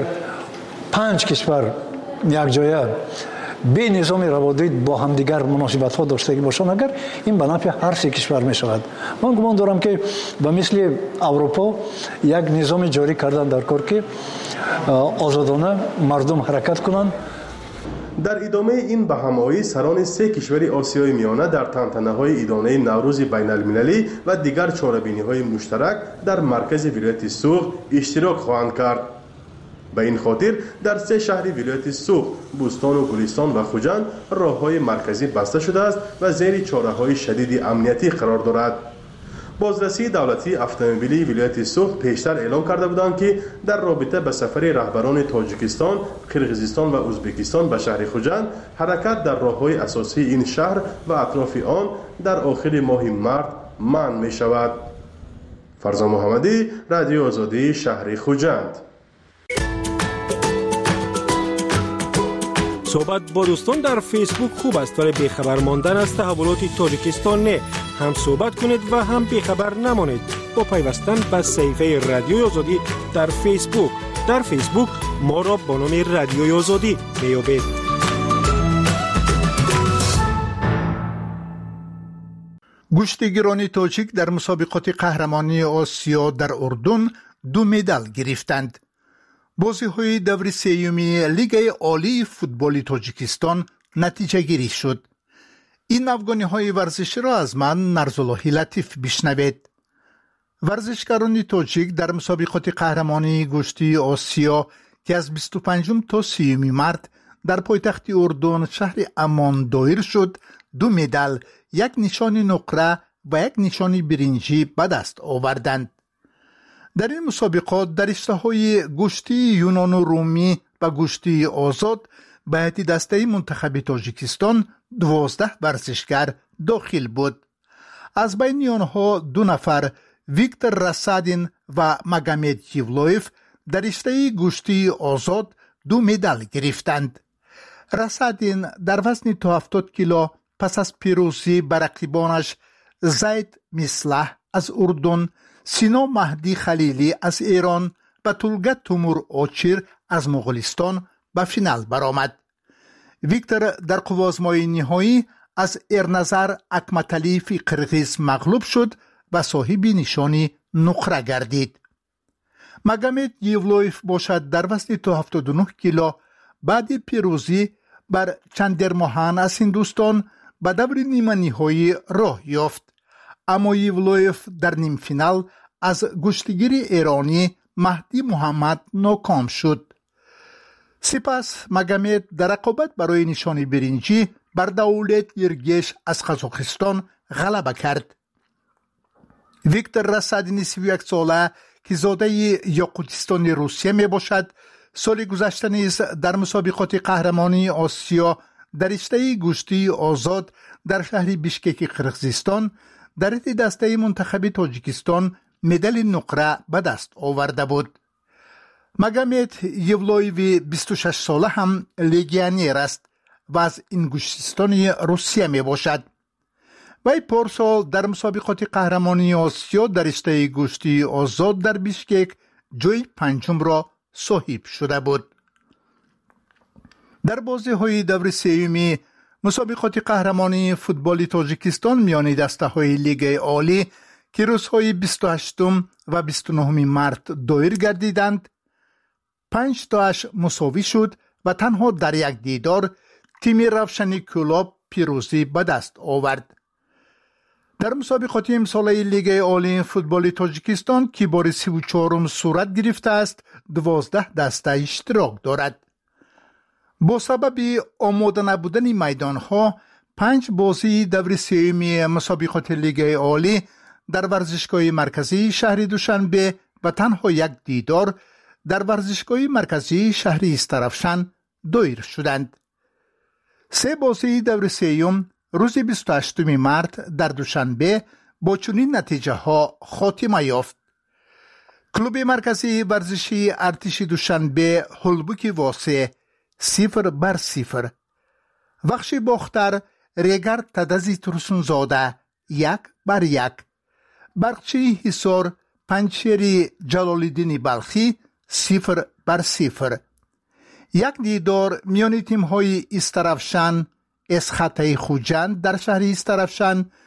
پنج کشور یک جایه به نظام روابط با هم دیگر مناسبت ها داشته باشند، اگر این به نفع هر سه کشور می شود. من گمان دارم که به مثل اروپا یک نظام جاری کردن در کار که آزادانه مردم حرکت کنند. در ادامه این بهمایی سران سه کشور آسیای میانه در تنتنه‌های ادانه نوروز بین المللی و دیگر چاره‌بینی‌های مشترک در مرکز ولایت سوغد اشتراک خواهند کرد. به این خاطر در سه شهر ولایت سوغد، بوستان و گلستان و خوجند راه‌های مرکزی بسته شده است و زیر چاره‌های شدید امنیتی قرار دارد. بازرسی دولتی اتومبیلی ولایت سوغد پیشتر اعلام کرده بودند که در رابطه به سفر رهبران تاجیکستان، قرقیزستان و ازبکستان به شهر خوجند، حرکت در راه‌های اساسی این شهر و اطراف آن در آخر ماه مارس منع می شود. فرزان محمدی، رادیو آزادی، شهر خوجند. صحبت با دوستان در فیسبوک خوب است، ولی بیخبر ماندن از تحولات تاجیکستان نه. هم صحبت کنید و هم بیخبر نمانید با پیوستن به صفحه رادیو آزادی در فیسبوک. در فیسبوک ما را با نام رادیو آزادی بیابید. گشتیگران تاجیک در مسابقات قهرمانی آسیا در اردن دو مدال گرفتند. بازی‌های دور سیومی لیگ عالی فوتبال تاجیکستان نتیجه گیری شد. این افغانی ورزشی را از من نرزاللهی لطیف بشنوید. ورزشکاران تاجیک در مسابقات قهرمانی گشتی آسیا که از بیست و پنجم تا سیوم مارس در پایتخت اردن شهر امان دایر شد، دو مدال، یک نشان نقره و یک نشان برنجی به دست آوردند. در این مسابقات در رشته‌های گشتی یونان و رومی و گشتی آزاد به هیئت دسته منتخب تاجیکستان دوازده ورزشکار داخل بود. از بین آنها دو نفر ویکتور راسادین و مگامد یولویف در رشته گشتی آزاد دو مدال گرفتند. راسادین در وزن تا هفتاد کیلو پس از پیروزی بر رقیبانش زید مصلح از اردن، سینا مهدی خلیلی از ایران و طلگت تیمور آچیر از مغولستان به فینال برآمد. ویکتور در قوازمای نهایی از ارنظر اکمتلیف قرقیز مغلوب شد و صاحب نشانی نقره گردید. مگامد یولویف باشد در وزن تا هفتاد و نه کیلو بعد پیروزی بر چندرموهان از هندوستان به دور نیمه نهایی راه یافت، اما یولویف در نیم فینال از گشتیگیر ایرانی مهدی محمد ناکام شد. سپس مگامد در رقابت برای نشان برنجی بر دولت یرگیش از قزاقستان غلبه کرد. ویکتور راسادین سی و یک ساله که زاده یاقوتستان روسیه می باشد، سال گذشته نیز در مسابقات قهرمانی آسیا در رشته گشتی آزاد در شهر بیشکک قرقیزستان در هیئت دسته منتخب تاجیکستان مدال نقره به دست آورده بود. مگامت یولویوی بیست و شش ساله هم لیگیانیر است و از انگوشتستان روسیه می باشد. وی پارسال در مسابقات قهرمانی آسیا در رشته گوشتی آزاد در بیشکک جای پنجم را صاحب شده بود. در بازی های دور سیوم مسابقات قهرمانی فوتبال تاجیکستان میان دسته های لیگ عالی که روزهای بیست و هشتم و بیست و نهم مارس دایر گردیدند، پنج تاش مساوی شد و تنها در یک دیدار تیم روشنی کلاب پیروزی به دست آورد. در مسابقات امساله لیگ عالی فوتبال تاجیکستان که بار سی و چهارم صورت گرفته است، دوازده دسته اشتراک دارد. با سبب آماده نبودن میدان ها، پنج بازی دور سیوم مسابقات لیگ عالی در ورزشگاه مرکزی شهر دوشنبه و تنها یک دیدار در ورزشگاه مرکزی شهر استرافشان دایر شدند. سه بازی دور سیوم روز بیست و هشتم مارس در دوشنبه با چنین نتیجه ها خاتمه یافت. کلوب مرکزی ورزشی ارتش دوشنبه هولبوک واسه صفر بر صفر، وخش باختر ریگر تدزی ترسونزاده یک بر یک، برقچی حصار پنچری جلالالدین بلخی صفر بر صفر. یک دیدار میان تیم های استرافشان اسخطه خوجند در شهر استرافشان